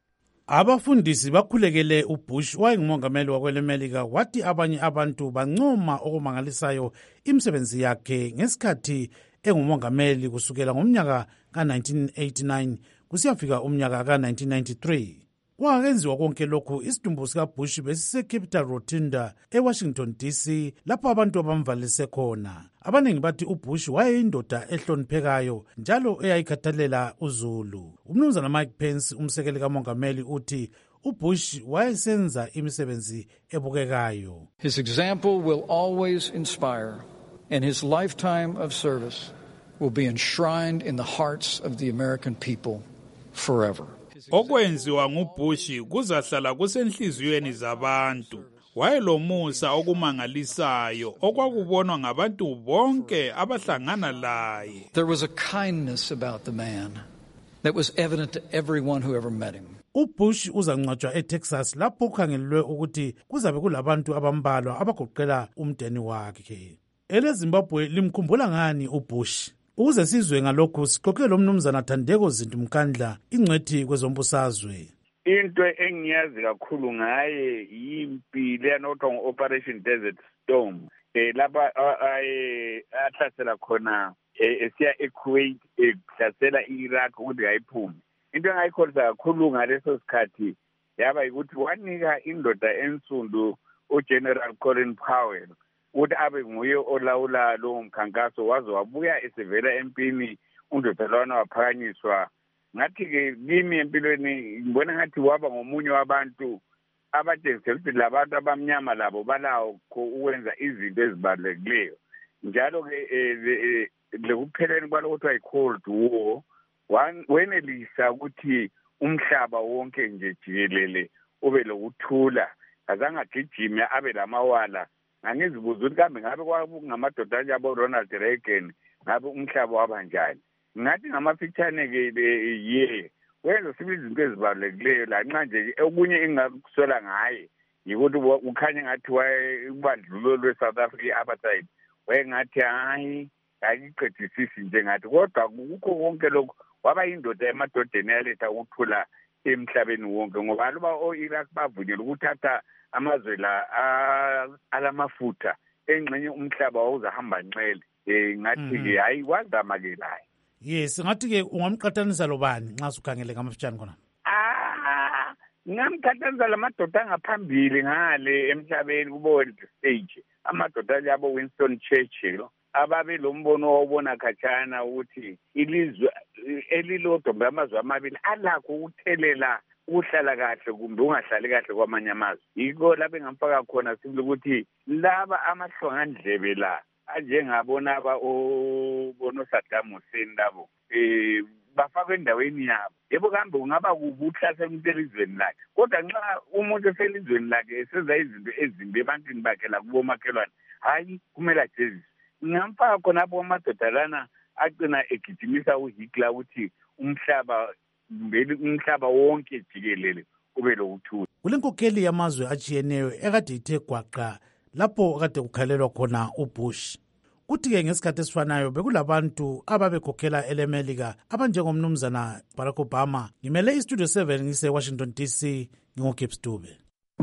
Abafundisi bakhulekele uBush wayengumongameli wakwelemelika wathi abanye abantu bancoma okumangalisayo imisebenzi yakhe ngesikhathi engumongameli kusukela ngomnyaka ka nineteen eighty-nine kusiyafika umnyaka ka nineteen ninety-three. Kwakenziwa konke lokhu isidumbu sikaBush besise-Capitol Rotunda eWashington D C lapho abantu abamvalise khona. Abaningi bathi uBush wayeyindoda ehloniphekayo njalo eyayikhathalela uZulu. Umnumzana Mike Pence umsekeli kamongameli uthi uBush wayesenza imisebenzi ebukekayo. His example will always inspire, and his lifetime of service will be enshrined in the hearts of the American people forever. Okwenziwa nguBush kuzahlala kusenhliziyweni zabantu. Wayelomusa okumangalisayo okwakubonwa ngabantu bonke abahlangana laye. There was a kindness about the man that was evident to everyone who ever met him. uBush uzangcwatshwa eTexas lapho kukhangelwe ukuthi kuzabe kulabantu abambalwa abagoqela umndeni wakhe. EleZimbabwe limkhumbula ngani uBush? Ukuze sizwe ngalokhu siqoqele umnumzana Thandeko Zinti Mkandla ingcwethi kwezombusazwe. Into engiyazi kakhulu ngaye yimpi leyanothiwa ngo-Operation Desert Storm eh lapha athasela khona esiya eKuwait ehlasela iIraq ukuthi ayiphume. Into engayikholisa kakhulu ngaleso sikhathi yaba ukuthi wanika indoda ensundu uGeneral Colin Powell ukuthi abe nguye olawula lo mkhankaso waze wabuya esevela empini undodalwana waphakanyiswa. Ngathi ke kimi empilweni ngibona ngathi waba ngomunye wabantu abatshengisela ukuthi labantu abamnyama labo balawo ukwenza izinto ezibalulekileyo. Njalo ke lekupheleni kwalokho kuthiwa i-Cold War wenelisa ukuthi umhlaba wonke nje jikelele ube lokuthula azange agijime abe lamawala. Ngangizibuza ukuthi kambe ngabe kwakungamadoda abo Ronald Reagan ngabe umhlaba wabanjani. Ngathi ngamafitshane-ke ye wenza sibe izinto ezibalulekileyo la nxa nje okunye engakusola ngaye yikuthi ukhanye ngathi ubandlululo lwe-South Africa i-apartheid wayengathi hayi ayiqedisisi nje ngathi kodwa kukho konke lokhu waba yindoda emadodeni yaletha ukuthula emhlabeni wonke ngoba luba o-Iraq bavunyelwa ukuthatha amazwe la alamafutha engxenye umhlaba wawuzahamba nxele. um ngathi-ke hayi wazama-ke layo. Yes, ngathi-ke ungamqathanisa lobani nxa sukhangele ngamafitshane khona? Ah, ngamqathanisa lamadoda angaphambili ngale emhlabeni kubo-world stage. Amadoda njengabo Winston Churchill ababe lo mbono wawubona khatshana ukuthi ilizwe elilodwa kumbe amazwe amabili alakho ukuthelela ukuhlala kahle kumbe ungahlali kahle kwamanye amazwe. Yiko lapho engamfaka khona sibili ukuthi laba amahlongandlebe la anjengabona aba obono Saddam Hussein labo eh bafakwe endaweni yabo. Yebo kambe ungaba kubuhlase umuntu elizweni lakhe kodwa nxa umuntu eselizweni lakhe esenza izinto ezimbi ebantwini bakhe la kubo makhelwane hayi kumele ajeziswe. Ngamfaka khonapho amadoda lana agcina egijimisa uHitler ukuthi umhlaba umhlaba wonke jikelele ube lokuthula. Kule nkokheli yamazwe ajiyeneyo ekade ithe gwaqa lapho kade kukhalelwa khona uBush. Kuthi-ke ngesikhathi esifanayo bekulabantu ababekhokhela ele-Melika abanjengomnumzana Barack Obama. Ngimele iStudio seven ngise-Washington D C nginguGibbs Dube.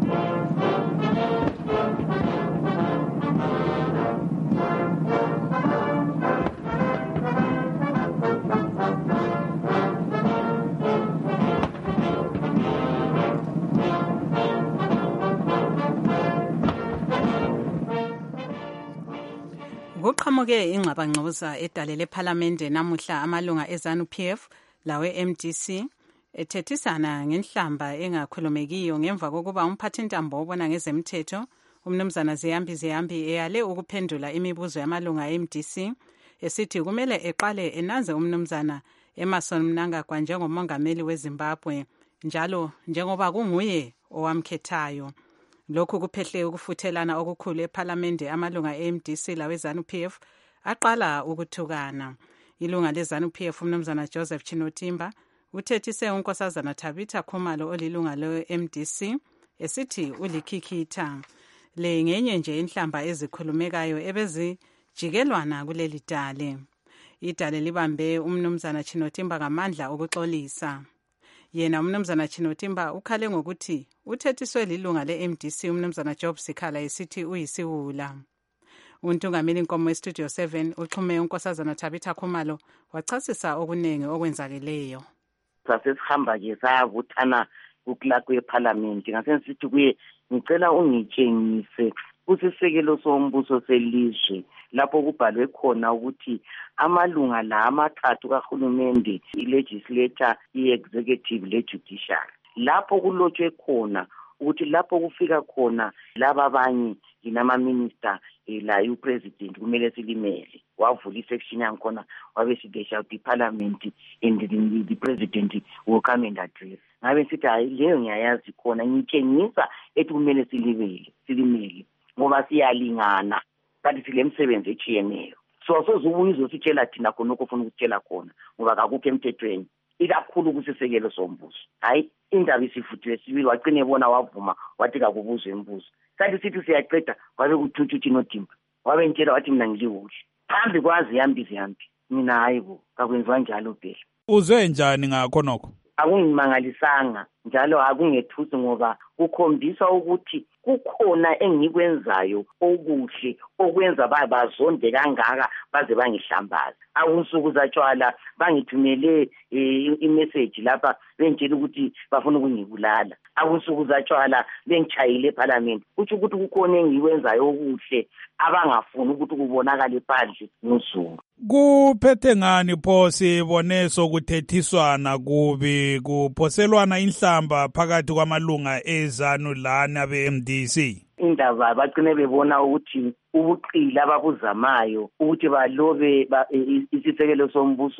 Kuqhamuke ingxabangxoza edalele ePhalamende namuhla amalunga eZANU-P F lawe M D C ethethisana ngenhlamba engakhulumekiyo ngemva kokuba umphathintambo obona ngezemthetho umnumzana Ziyambi Ziyambi eyale ukuphendula imibuzo yamalunga e-M D C esithi kumele eqale enaze umnumzana Emmerson Mnangagwa njengomongameli weZimbabwe njalo njengoba kunguye owamkhethayo. Lokhu kuphehle ukufuthelana okukhulu ePhalamende amalunga e-M D C lawe ZANU-P F aqala ukuthukana. Ilunga leZANU-P F umnumzana Joseph Chinotimba uthethise unkosazana Tabitha Khumalo olilunga le-M D C esithi ulikhikhitha. Le ngenye nje inhlamba ezikhulumekayo ebezijikelwana kuleli dale. Idale libambe umnumzana Chinotimba ngamandla okuxolisa. Yena umnumzana Chinotimba ukhale ngokuthi uthethiswe lilunga le-M D C umnumzana Job Sikhala esithi uyisiwula. Untungameli Nkomo eStudio seven uxhume unkosazana Tabitha Khumalo wachasisa okunenge okwenzakeleyo. Sasesihamba ke sayavuthana kuklakwe ePhalamende ngasesithi kuye ngicela ungitshengise kusisekelo sombuso selizwe lapho kubhalwe khona ukuthi amalunga la amathathu kahulumende i-legislature, i-executive le-judiciary lapho kulotshwe khona ukuthi lapho kufika khona laba abanye inama-minister la upresident kumele silimele wavula isection yangikhona wabe sithi shall the parliament and the, the president will come and address. Ngabe sithi hayi leyo ngiyayazi khona ngitshengisa ethi kumele silimele silimele ngoba siyalingana kanti sile msebenzi echiyeneyo. So sozubuye uzositshela thina khona okufuna ukutshela khona ngoba akukho emthethweni ikakhulu kusisekelo sombuso. Hayi indaba isifuthiwe sibili wagcine ebona wavuma wathi kakubuzwe imbuzo. Kanti sithi siyaqeda wabe kuthuthu Chinotimba wabe ntshela wathi mina ngiliwuhle phambi kwazi yambi ziyambi mina hayi bo kakwenziwa njalo phela. Uzwe njani ngakho nokho? Akungimangalisanga njalo akungethusi ngoba kukhombisa ukuthi kukhona engikwenzayo okuhle okwenza babazonde kangaka baze bangihlambaza. Akunsuku zatshwala bangithumele imessage lapha bentshela ukuthi bafuna ukungibulala. Akunsuku zatshwala bengichayile ePhalamende. Kuthi ukuthi kukhona engikwenzayo okuhle abangafuni ukuthi kubonakale phandle ngosuku. Kuphethe ngani pho sibone sokuthethiswana kubi kuphoselwana inhlamba phakathi kwamalunga eZANU lana be-M D C? Indaba bagcine bebona ukuthi ubuqili ababuzamayo ukuthi balobe isisekelo sombuso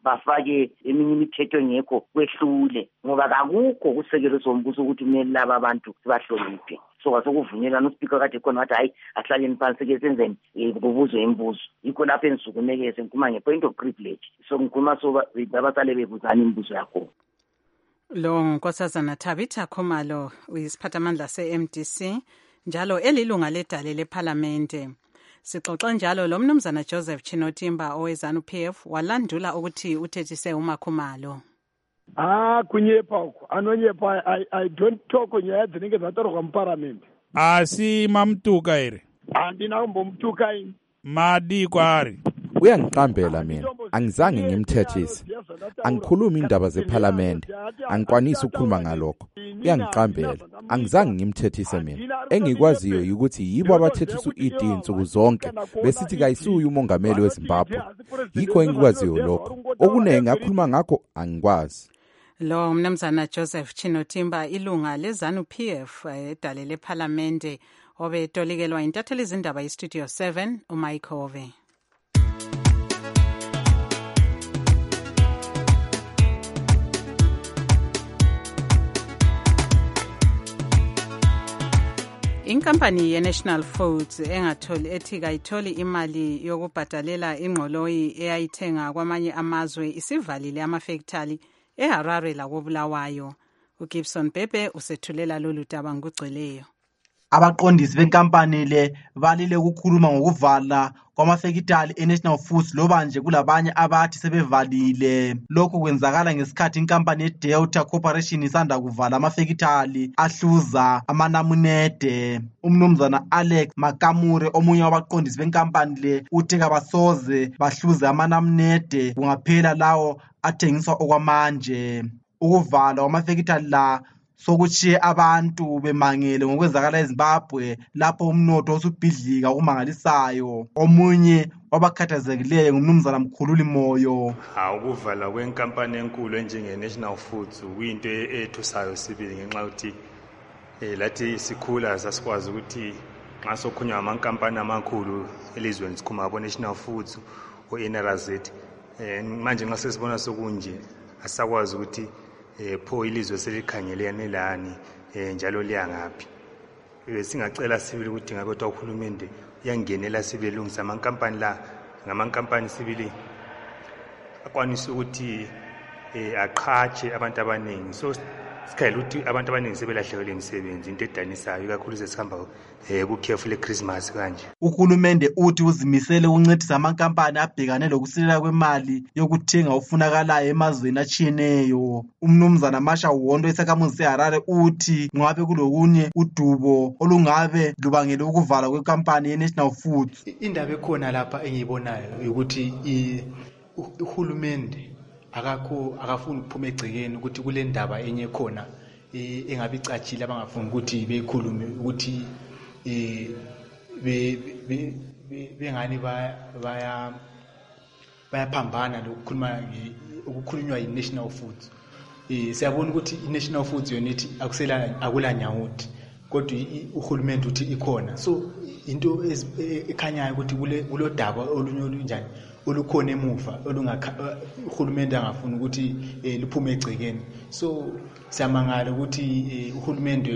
bafake eminye imithetho engekho kwehlule ngoba kakukho kusekelo sombuso ukuthi kumele laba abantu sibahloniphe. So kwasokuvunyelana uSpeaker kade khona wathi hayi asihlaleni phansi ke senzeni kubuzwe imibuzo. Yikho lapho enisukumekeze ngikhuluma nge-point of privilege. So ngikhuluma so abasale bebuzana imibuzo yakho. Lo nkosazana Tabitha Khumalo uyisiphathamandla se-M D C njalo elilunga ledale lephalamente. Sixoxa njalo lo mnumzana Joseph Chinotimba owezanu P F walandula ukuthi uthethise uMakhumalo. Ah kunyepa uko anonyepa I I don't talk nyaya dzinenge dzatorwa muparliament. Asi mamtuka ere. Andina umbomtuka ini. Madi kwari. Uyangiqambela mina, angizange ngimthethise. Angikhulumi indaba zeParliament, angikwanisi ukukhuluma ngalokho. Uyangiqambela, angizange ngimthethise mina. Engikwaziyo ukuthi yibo abathethisa u-E D insuku zonke besithi kayisuye umongameli weZimbabwe. Yikho engikwaziyo lokho. Okunenge ngakhuluma ngakho angikwazi. Lo mnumzana Joseph Chinotimba ilunga lezanu P F edale leParliamente obetolikelwa intatheli izindaba iStudio seven uMike Hove. Inkampani ye-National Foods engatholi ethi kayitholi imali yokubhadalela ingqoloyi eyayithenga kwamanye amazwe isivalile amafektali eHarare lakobulawayo. uGibson Bebe usethulela lolu daba ngugcweleyo. Abaqondisi benkampani le balile ukukhuluma ngokuvala kwamafekitali eNational Foods loba nje kulabanye abathi sebevalile. Lokho kwenzakala ngesikhathi inkampani yeDelta Corporation isanda kuvala amafekitali ahluza amanamunede. Umnumzana Alex Makamure omunye wabaqondisi benkampani le uthe kabasoze bahluze amanamunede kungaphela lawo athengiswa okwamanje. Ukuvala kwamafekitali la sokuchiye abantu bemangele ngokwenzakala eZimbabwe lapho umnotho usubhidlika okumangalisayo. Omunye wabakhathazekileyo ngumnumzana Mkhululi Moyo. Ukuvala kwenkampani enkulu enjenge National Foods kuyinto ethusayo sibili ngenxa yokuthi lathi sikhula sasikwazi ukuthi nxa sokhunywa amankampani amakhulu elizweni sikhuma abo National Foods o-N R Z manje nxa sesibona sokunje asakwazi ukuthi eh pho ilizwe selikhangelene lani njalo liyangaphi. Singacela sibili ukuthi ngabe kodwa uhulumende uyangenela sibelungisa amankampani la ngamankampani sibili akwanisa ukuthi aqhatshe abantu abaningi. So sikhayela ukuthi abantu abaningi sebelahlekelwe imisebenzi into edanisayo kakhulu sesihamba kukhefu leChristmas kanje. Uhulumende uthi uzimisele ukuncedisa amankampani abhekane lokusilela kwemali yokuthenga ufunakalayo emazweni achiyeneyo. Umnumzana Masha Wondo esakhamuzi seHarare uthi ngabe kulokunye udubo olungabe lubangele ukuvala kwekampani yeNational Foods. Indaba ekhona lapha engiyibonayo ukuthi uhulumende akakho akafuni ukuphuma egcekeni ukuthi kule ndaba enye khona engabe icatshile abangafuni ukuthi bekhulume ukuthi eh be bengani baya bayaphambana lokukhuluma ukukhulunywa yiNational Foods. Eh siyabona ukuthi iNational Foods yonithi akusela akula nyawuthi kodwa uhulumende uthi ikhona. So into ekhanyayo ukuthi kule kulodaba olunye olunjani olukhona emuva olungakha uhulumende angafuni ukuthi liphume egcekeni. So siyamangala ukuthi uhulumende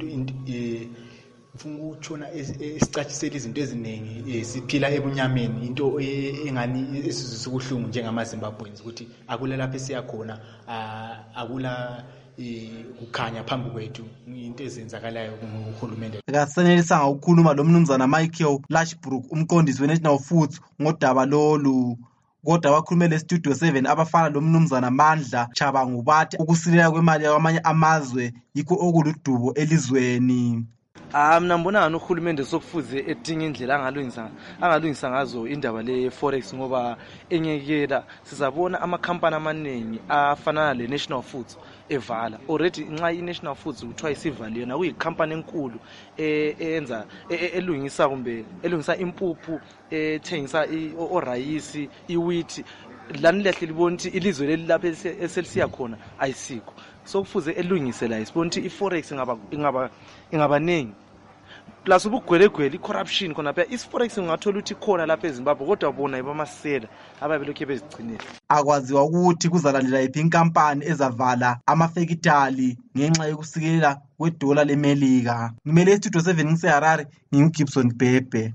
ufuna ukutshona esicatshisela izinto eziningi siphila ebunyameni into engani esizwe kuhlungu njengamaZimbabweans ukuthi akula lapha esiyakhona akula kukhanya phambi kwethu into ezenzakalayo kuhulumende. Akasenelisa ukukhuluma lo mnumzana Michael Lashbrook umqondisi weNational Foods ngodaba lolu. Kodwa wakhulumela eStudio seven abafana lo mnumzana Mandla Chabangu bathi ukusilela kwemali yakwamanye amazwe yikho okuludubo elizweni. Ah mina ngibona ngani uhulumende sokufuze edinga indlela angalungisa angalungisa ngazo indaba le forex ngoba engekela sizabona amakhampani amaningi afana le National Foods evala already nxa iNational Foods kuthiwa isivali yona kuyikhampani enkulu eyenza elungisa kumbe elungisa impuphu ethengisa orayisi iwheat lani lehle libona ukuthi ilizwe leli lapha eselisiya khona ayisikho so kufuze elungise la isibona ukuthi iforex ingaba ingaba ingabaningi plus ubugwelegwele i-corruption khona phela i-forex ungathola ukuthi khona lapha eZimbabwe kodwa bona ibamasela ababe lokhu bezigcinile. Akwaziwa ukuthi kuzalandela yiphi inkampani ezavala amafekitali ngenxa yokusikelela kwedola leMelika. Ngimele istudio seven ngiseHarare, ngingugibson Bhebhe.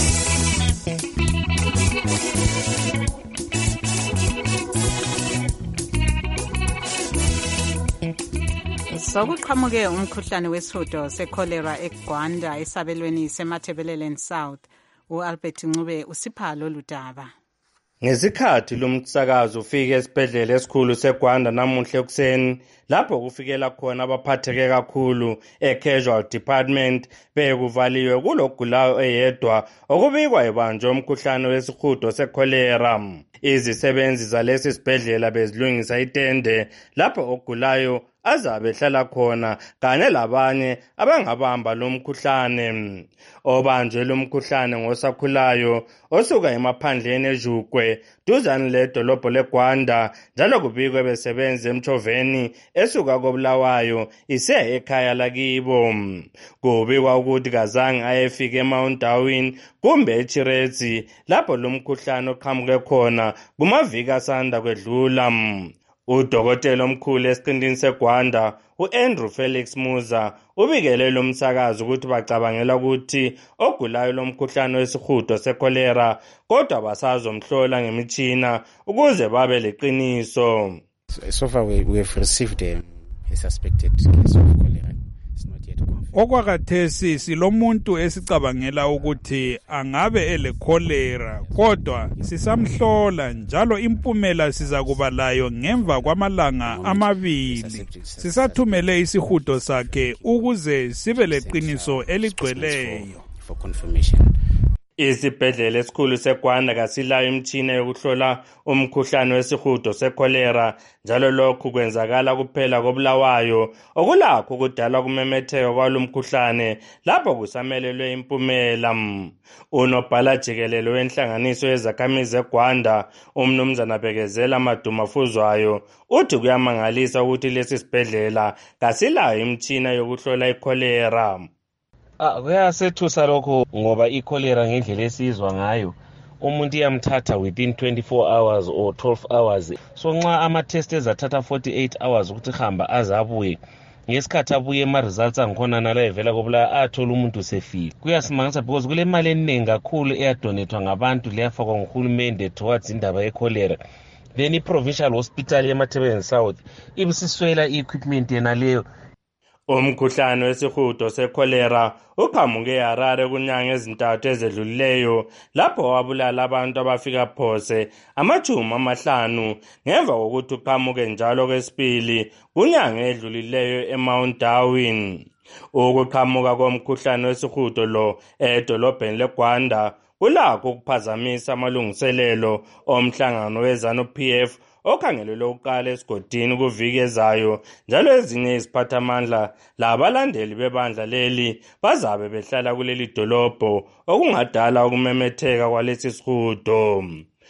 Sokuqhamuke umkhuhlane wesihudo secholera eGwanda esabelweni seMatabeleland South. U-Albert Ncube usipha lolu daba. Ngesikhathi lomsakazo ufike esibhedlela esikhulu seGwanda namuhla ekuseni lapho kufikela khona abaphatheke kakhulu e-casual department bekuvaliwe kulogulayo eyedwa okubikwa ibanjwe umkhuhlane wesihudo secholera. Izisebenzi zalesi sibhedlela bezilungisa itende lapho ogulayo azabe hlala khona kanye labanye abangabamba lo mkhuhlane. Obanjwe lo mkhuhlane ngosakhulayo osuka emaphandleni eJukwe duzane ledolobho leGwanda njalo kubikwe besebenzi emchoveni esuka koBulawayo ise ekhaya lakibo. Kubikwa ukuthi kazange ayefika eMount Darwin kumbe eChiretsi lapho lo mkhuhlane oqhamuke khona kumaviki asanda kwedlula. Udokotela omkhulu esiqindini seGwanda uAndrew Felix Muza ubikele lo msakazo ukuthi bacabangela ukuthi ogulayo lo mkhuhlane wesihudo secholera kodwa basazomhlola ngemitshina ukuze babe leqiniso. So far we, we have received a, a suspected case of cholera. It's not yet confirmed. Okwakathesi silomuntu esicabangela ukuthi angabe ele cholera kodwa sisamhlola njalo impumela sizakuba layo ngemva kwamalanga amabili. Sisathumele isihudo sakhe ukuze sibe leqiniso eligcweleyo. For confirmation. Isibhedlela esikhulu seGwanda kasilayo imitshina yokuhlola umkhuhlane wesihudo secholera njalo lokhu kwenzakala kuphela koBulawayo okulakho kudala kumemetheka kwalomkhuhlane lapho kusamelelwe impumela. Unobhala jikelele wenhlanganiso yezakhamizi eGwanda umnumzana Bekezela Madumafuzwayo uthi kuyamangalisa ukuthi lesi sibhedlela kasilayo imitshina yokuhlola icholera. Ah, kuyasethusa lokho ngoba icholera ngendlela esizwa ngayo umuntu iyamthatha within twenty-four hours or twelve hours. So nxa ama test ezathatha forty-eight hours ukuthi hamba azabuye ngesikhathi abuye ama results angikhona nala evela kobula athola umuntu sefile. Kuyasimangisa because kule mali eningi kakhulu eyadonethwa ngabantu leyafakwa nguhulumende towards indaba yecholera. Then i-provincial hospital yeMatabeleland South ibisiswela i-equipment yena leyo. Umkhuhlane wesihudo secholera uqhamuke eHarare kunyanga ezintathu ezedlulileyo lapho wabulala abantu abafika phose amajuma amahlanu ngemva kokuthi uqhamuke njalo kwesibili kunyanga edlulileyo eMount Darwin. Ukuqhamuka komkhuhlane wesihudo lo edolobheni leGwanda kulakho ukuphazamisa amalungiselelo omhlangano weZanu-P F okhangelelwe ukuqala esigodini kuviki ezayo njalo ezinye iziphathamandla labalandeli bebandla leli bazabe behlala kuleli dolobho okungadala ukumemetheka kwalesi sihudo.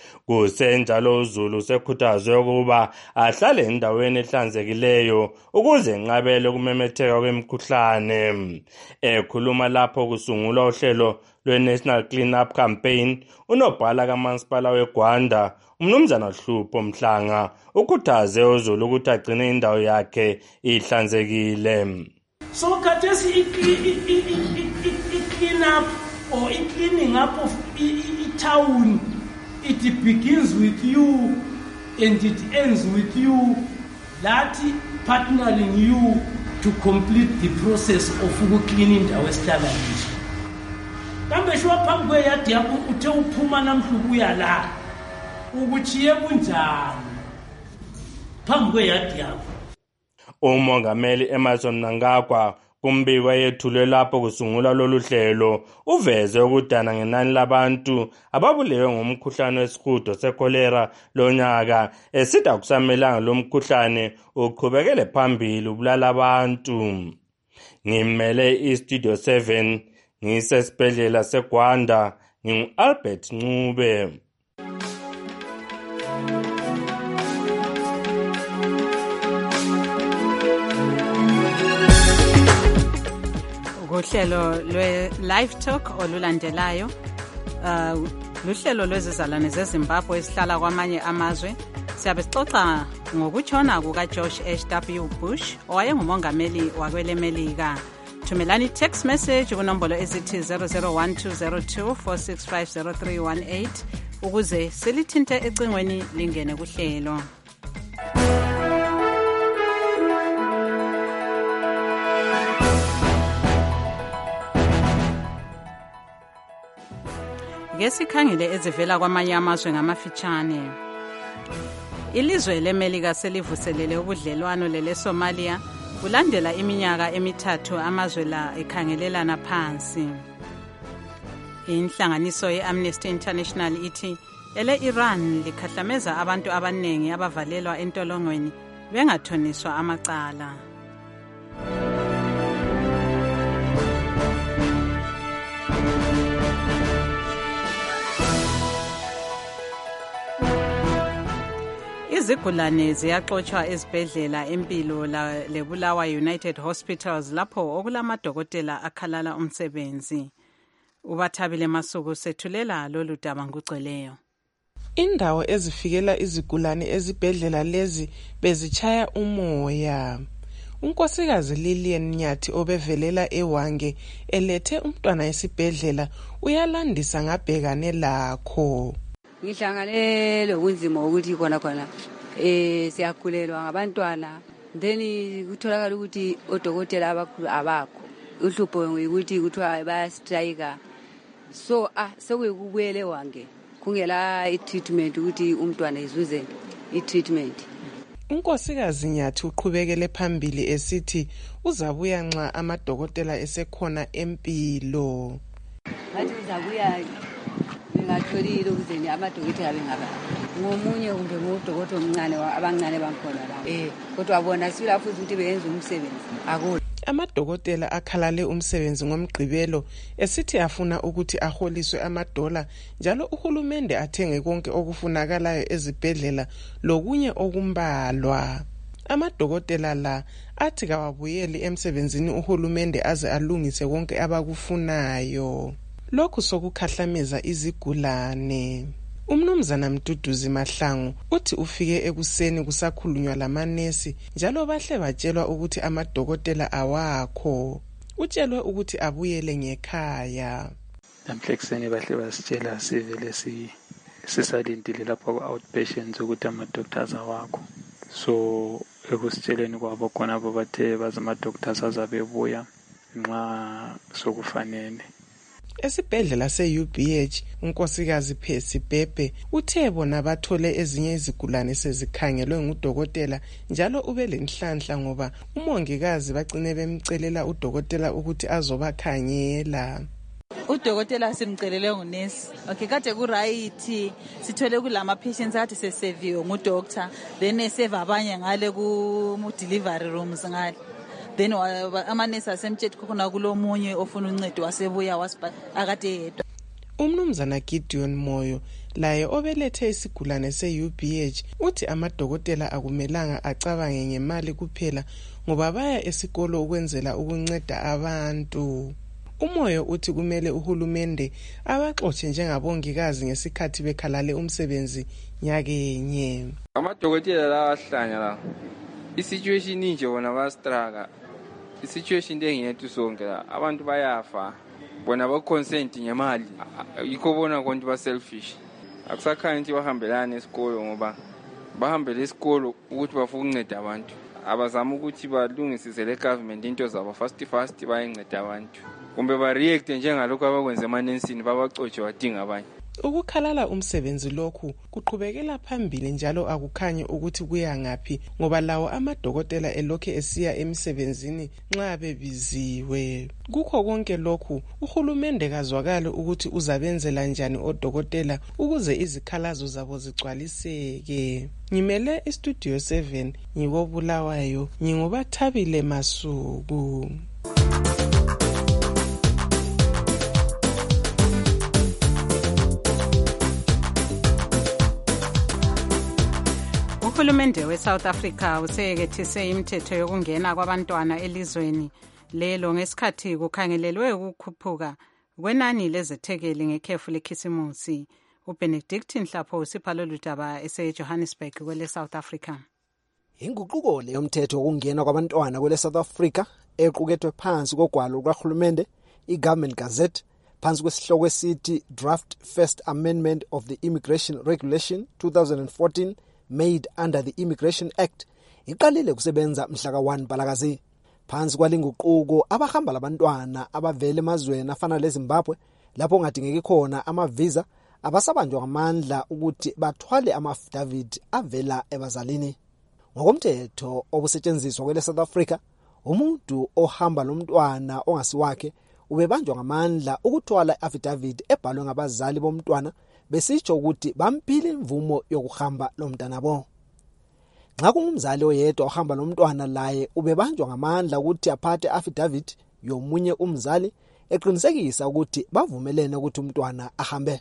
Kusenjalo uZulu sekhuthazwe ukuba ahlale endaweni ehlanzekileyo ukuze enqabele ukumemetheka kwemikhuhlane. Ekhuluma lapho kusungulwa uhlelo lwe-National Clean Up Campaign unobhala kamasipala weGwanda umnumzana Hlupho Mhlanga ukhuthaze uZulu ukuthi agcine indawo yakhe ihlanzekile. So khathesi i-clean up or i-cleaning up of i-town, it begins with you and it ends with you, that partnering you to complete the process of cleaning indawo esihlala kizo. Kambe shwa phambi kweyadi yakho uthe uphuma namhlubu uyala ukuchiye kunjani phambi kweyadi yakho. Umongameli Emerson Mnangagwa kumbiko yethulwe lapho kusungula lolu hlelo uveze ukudana ngenani labantu ababulewe ngomkhuhlane wesihudo secholera lonyaka esida kusamelanga lo mkhuhlane uqhubekele phambili ubulala abantu. Ngimele iStudio seven ngisesibhedlela seGwanda ngingu-Albert Ncube. uhlelo lwe-live talk olulandelayo uh, luhlelo lwezizalwane zezimbabwe ezihlala kwamanye amazwe. Siyabe sixoxa ngokutshona kukaGeorge H W Bush owayengumongameli wakwele Melika. Thumelani text message kunombolo ezithi zero zero one two zero two four six five zero three one eight ukuze silithinte ecingweni lingene kuhlelo. Ngesikhangile ezivela kwamanye amazwe ngamafitshane. Ilizwe leMelika selivuselele ubudlelwano lele Somalia kulandela iminyaka emithathu amazwe la ekhangelelana phansi. Inhlanganiso ye-Amnesty International ithi ele Iran likhahlameza abantu abanengi abavalelwa entolongweni bengathoniswa amacala. Izigulane ziyaxoshwa ezibhedlela empilo lebulawa United Hospitals lapho okulamadokotela akhalala umsebenzi. Ubathabile Masuku sethulela lolu daba ngugcweleyo. Indawo ezifikela izigulane ezibhedlela lezi bezichaya umoya. Unkosikazi Lilian Nyathi obevelela eWange elethe umntwana esibhedlela uyalandisa ngabhekane lakho. Ngihlangane lokunzima ukuthi khona khona eh siyakhulelwa ngabantwana then kutholakala ukuthi odokotela abakhulu abakho. Uhlupho ukuthi kuthiwa bayastrike. So ah sekuyikubuyele Wange kungela i-treatment ukuthi umntwana izuze i-treatment. Unkosikazi Nyathi uqhubekele phambili esithi uzabuya nxa amadokotela esekhona empilo. Bathi uzabuya ngatholile ukuze amadokotela bengaba ngomunye kumbe ngudokotela omncane abancane bankhona la eh kodwa abona sila futhi ukuthi beyenza umsebenzi akho. Amadokotela akhalale umsebenzi ngomgqibelo esithi afuna ukuthi aholiswe amadola njalo uhulumende athenge konke okufunakalayo ezibhedlela lokunye okumbalwa. Amadokotela la athi kawabuyeli emsebenzini uhulumende aze alungise konke abakufunayo. Lokhu sokukhahlameza izigulane. Umnumzana Mduduzi Mahlangu uthi ufike ekuseni kusakhulunywa lamanesi njalo bahle batshelwa ukuthi amadokotela awakho. Utshelwe ukuthi abuyele ngekhaya. Namhla ekuseni bahle basitshela sivele si sisalindile lapha ku-outpatients ukuthi ama-doctors awakho. So ekusitsheleni kwabo khona abo bathe baze ama-doctors azabebuya nxa sokufanele. Esibhedlela se-U B H unkosikazi Phesi Bhebhe uthe bona bathole ezinye izigulane sezikhangelwe ngudokotela njalo ube lenhlanhla ngoba umongikazi bagcine bemcelela udokotela ukuthi azobakhangela. Udokotela simcelele ngunesi. Okay kade ku right sithole kulama patients athi seseviwe ngudoctor then eseva abanye ngale ku delivery rooms ngale. Then amanesi asemtshethi khona kulomunye ofuna uncedo wasebuya wasipha akade yedwa. Umnumzana Gideon Moyo laye obelethe isigulane se-U B H uthi amadokotela akumelanga acabange ngemali kuphela ngoba baya esikolo ukwenzela ukunceda abantu. Umoyo uthi kumele uhulumende abaxotshe njengabongikazi ngesikhathi bekhalale umsebenzi nyakenye. Amadokotela la ahlanya la i-situation nje bona bastruggle. I-situation engiyethu sonke la abantu bayafa bona ba consent ngemali yikho bona konke ba selfish. Akusakhanya ukuthi bahambelana esikolo ngoba bahambele esikolo ukuthi bafuna ukunceda abantu. Abazama ukuthi balungisise le government into zabo fast fast bayenceda abantu. Kumbe ba react njengalokho abakwenza emanensini babacotshe wadinga abanye. Ukukhalala umsebenzi lokhu kuqhubekela phambili njalo akukhanye ukuthi kuya ngaphi ngoba lawo amadokotela elokhe esiya emsebenzini nxa bebiziwe. Kukho konke lokhu uhulumende kazwakala ukuthi uzabenzela njani odokotela ukuze izikhalazo zabo zigcwaliseke. Ngimele istudio seven ngikobulawayo ngingubathabile Masuku. Uhulumende we South Africa usekethise imithetho yokungena kwabantwana elizweni lelo ngesikhathi kukhangelelwe ukukhuphuka kwenani lezethekeli ngekhefu lekhisimusi. uBenedict Nhlapho usipha lolu daba eseJohannesburg kwele South Africa. Inguquko le yomthetho wokungena kwabantwana kwele South Africa equkethwe phansi kogwalo lukahulumende iGovernment Gazette phansi kwesihloko esithi Draft First Amendment of the Immigration Regulation twenty fourteen made under the Immigration Act iqalile kusebenza mhla ka one Balakazi. Phansi kwalinguquko abahamba labantwana abavele emazweni afana leZimbabwe lapho ngadingeki khona ama visa abasabanjwa ngamandla ukuthi bathwale ama affidavit avela ebazalini. Ngokomthetho obusetshenziswa kwele South Africa, umuntu ohamba lomntwana ongasiwakhe ubebanjwa ngamandla ukuthwala affidavit ebhalwe ngabazali bomntwana besitsho ukuthi bampile imvumo yokuhamba lomntanabo. Nxa kungumzali oyedwa ohamba lomntwana laye ubebanjwa ngamandla ukuthi aphathe affidavit yomunye umzali eqinisekisa ukuthi bavumelene ukuthi umntwana ahambe.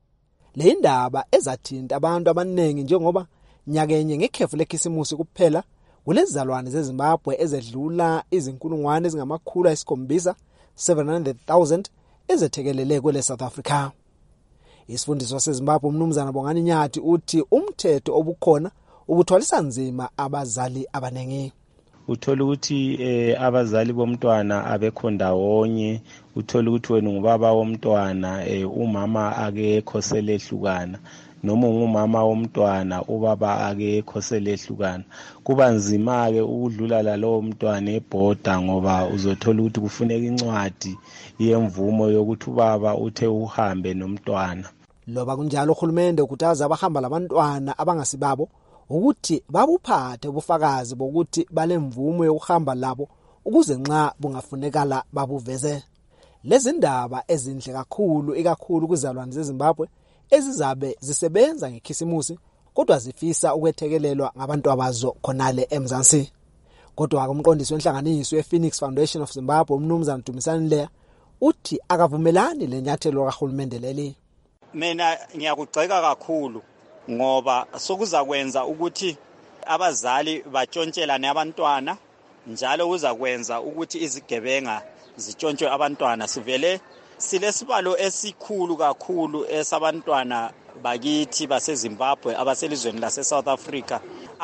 Le indaba ezathinta abantu abaningi njengoba nyakenye ngekhefu lekhisimusi kuphela kulezizalwane zeZimbabwe ezedlula izinkulungwane ezingamakhulu ayisikhombisa seven hundred thousand ezethekelele kwele South Africa. Isifundiso seZimbabwe umnumzana Bongani Nyathi uthi umthetho obukhona ubuthwalisa nzima abazali abanengi. Uthola ukuthi eh, abazali bomntwana abekho ndawonye, uthola ukuthi wena ngubaba womntwana eh, umama akekho selehlukana, noma ngumama womntwana ubaba akekho selehlukana. Kuba nzima ke ukudlula lalowo mntwana ebhoda ngoba uzothola ukuthi kufuneka incwadi yemvumo yokuthi ubaba uthe uhambe nomntwana. Loba kunjalo uhulumende ukuthaza abahamba labantwana abangasibabo ukuthi babuphathe ubufakazi bokuthi balemvumo yokuhamba labo ukuze nxa bungafunekala babuveze. Lezi ndaba ezinhle kakhulu ikakhulu kwizalwane zeZimbabwe ezizabe zisebenza ngekhisimusi kodwa zifisa ukwethekelelwa ngabantu abazo khonale eMzansi. Kodwa umqondisi wenhlanganiso yePhoenix Foundation of Zimbabwe umnumzana Dumisani Leya uthi akavumelani lenyathelo kahulumende leli. Mina ngiyakugceka kakhulu ngoba sokuza kwenza ukuthi abazali batshontshelane abantwana, njalo kuza kwenza ukuthi izigebenga zitshontshe abantwana. Sivele silesibalo esikhulu kakhulu esabantwana bakithi baseZimbabwe abaselizweni laseSouth Africa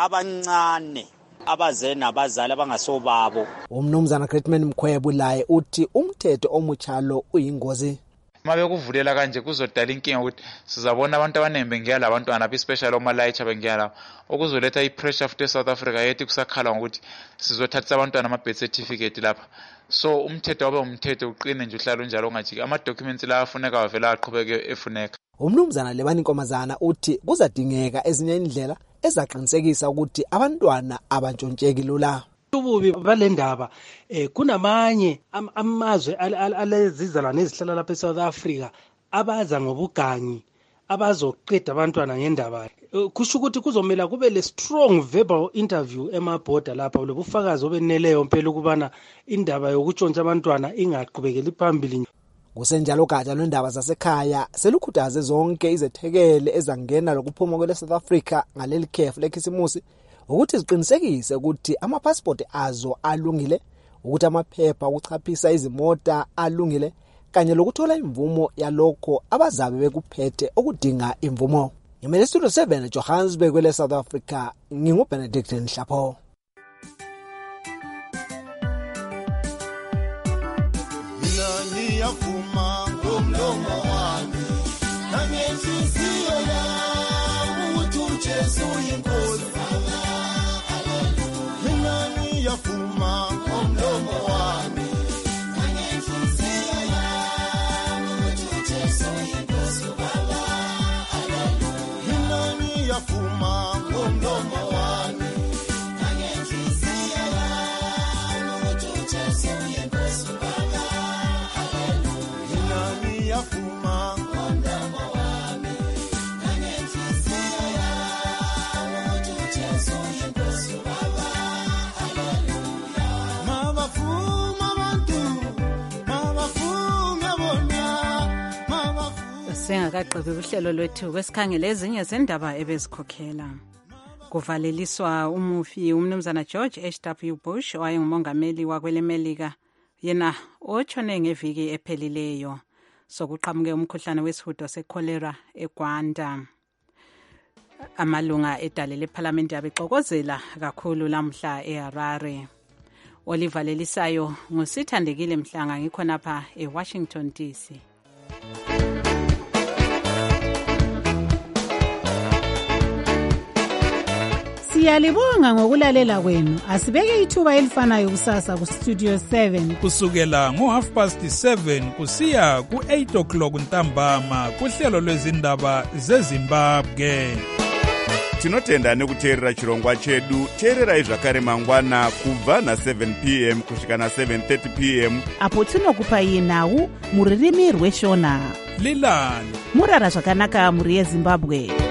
abancane abaze nabazali abangasobabo. Umnumzana Greatman Mkhwebu laye uthi umthetho omutshalo uyingozi. Mabe kuvulela kanje kuzodala inkinga ukuthi sizabona abantu abanembe ngiyala abantwana be special omalayicha bengiyala okuzoletha ipressure futhi eSouth Africa yethi kusakhala ngokuthi sizothathisa abantwana ama birth certificate lapha. So umthetho wabe umthetho uqine nje uhlala njalo ngajiki ama documents la afuneka avela aqhubeke efuneka. Umnumzana Lebani Nkomazana uthi kuzadingeka ezinye indlela ezaqinisekisa ukuthi abantwana abantshontsheki lula. Ububi balendaba eh kunamanye amazwe alezizalwane ezihlala lapha eSouth Africa abaza ngobugangi abazoqeda abantwana ngendaba. Kusho ukuthi kuzomela kube le strong verbal interview emaborder lapha lobufakazi obeneleyo impela ukubana indaba yokutshontsha abantwana ingaqhubekeli phambili. Kusenjalo gatsha lwendaba zasekhaya selukhuthaze zonke izethekele ezangena lokuphuma kwele South Africa ngaleli khefu lekhisimusi ukuthi ziqinisekise ukuthi ama passport azo alungile, ukuthi amaphepha okuchaphisa izimota alungile kanye lokuthola imvumo yalokho abazabe bekuphethe okudinga imvumo. Ngimele studio seven Johannesburg kwele South Africa, nginguBenedict Nhlapho. Ngiyavuma ngomlomo wami nangenhliziyo yami ukuthi uJesu uyinkosi. Mina ngiyavuma ngomlomo wami nangenhliziyo yami ukuthi uJesu uyinkosi baba. Mina ngiyavuma ngomlomo wami nangenhliziyo yami ukuthi uJesu uyinkosi baba. Yafuma ngomlomo wami nangenhliziyo yami ukuthi Jesu uyinkosi baba. Haleluya. Mabafuma abantu, mabafuma bona, mabafuma. Sengakaqebi uhlelo lwethu kwesikhangele ezinye zendaba ebezikhokhela. Kuvaleliswa umufi umnumzana George H W Bush owayengumongameli wakwele Melika yena otshone ngeviki ephelileyo sokuqhamuke umkhuhlane wesihudo secholera eGwanda. Amalunga edale lephalamende abexokozela kakhulu lamhla eHarare. Oliver Lelisayo ngusithandekile Mhlanga ngikhonapha eWashington D C. Siyalibonga ngokulalela kwenu. Asibeke ithuba elifanayo kusasa ku Studio seven kusukela ngo half past seven kusiya ku eight o'clock ntambama kuhlelo lwezindaba zeZimbabwe. Tinotenda nekuteerera chirongwa chedu. Teererai zvakare mangwana kubva na seven p m kusvika na seven thirty p m apo tinokupai nhau muririmi rweshona. Lilani murara zvakanaka muri yeZimbabwe.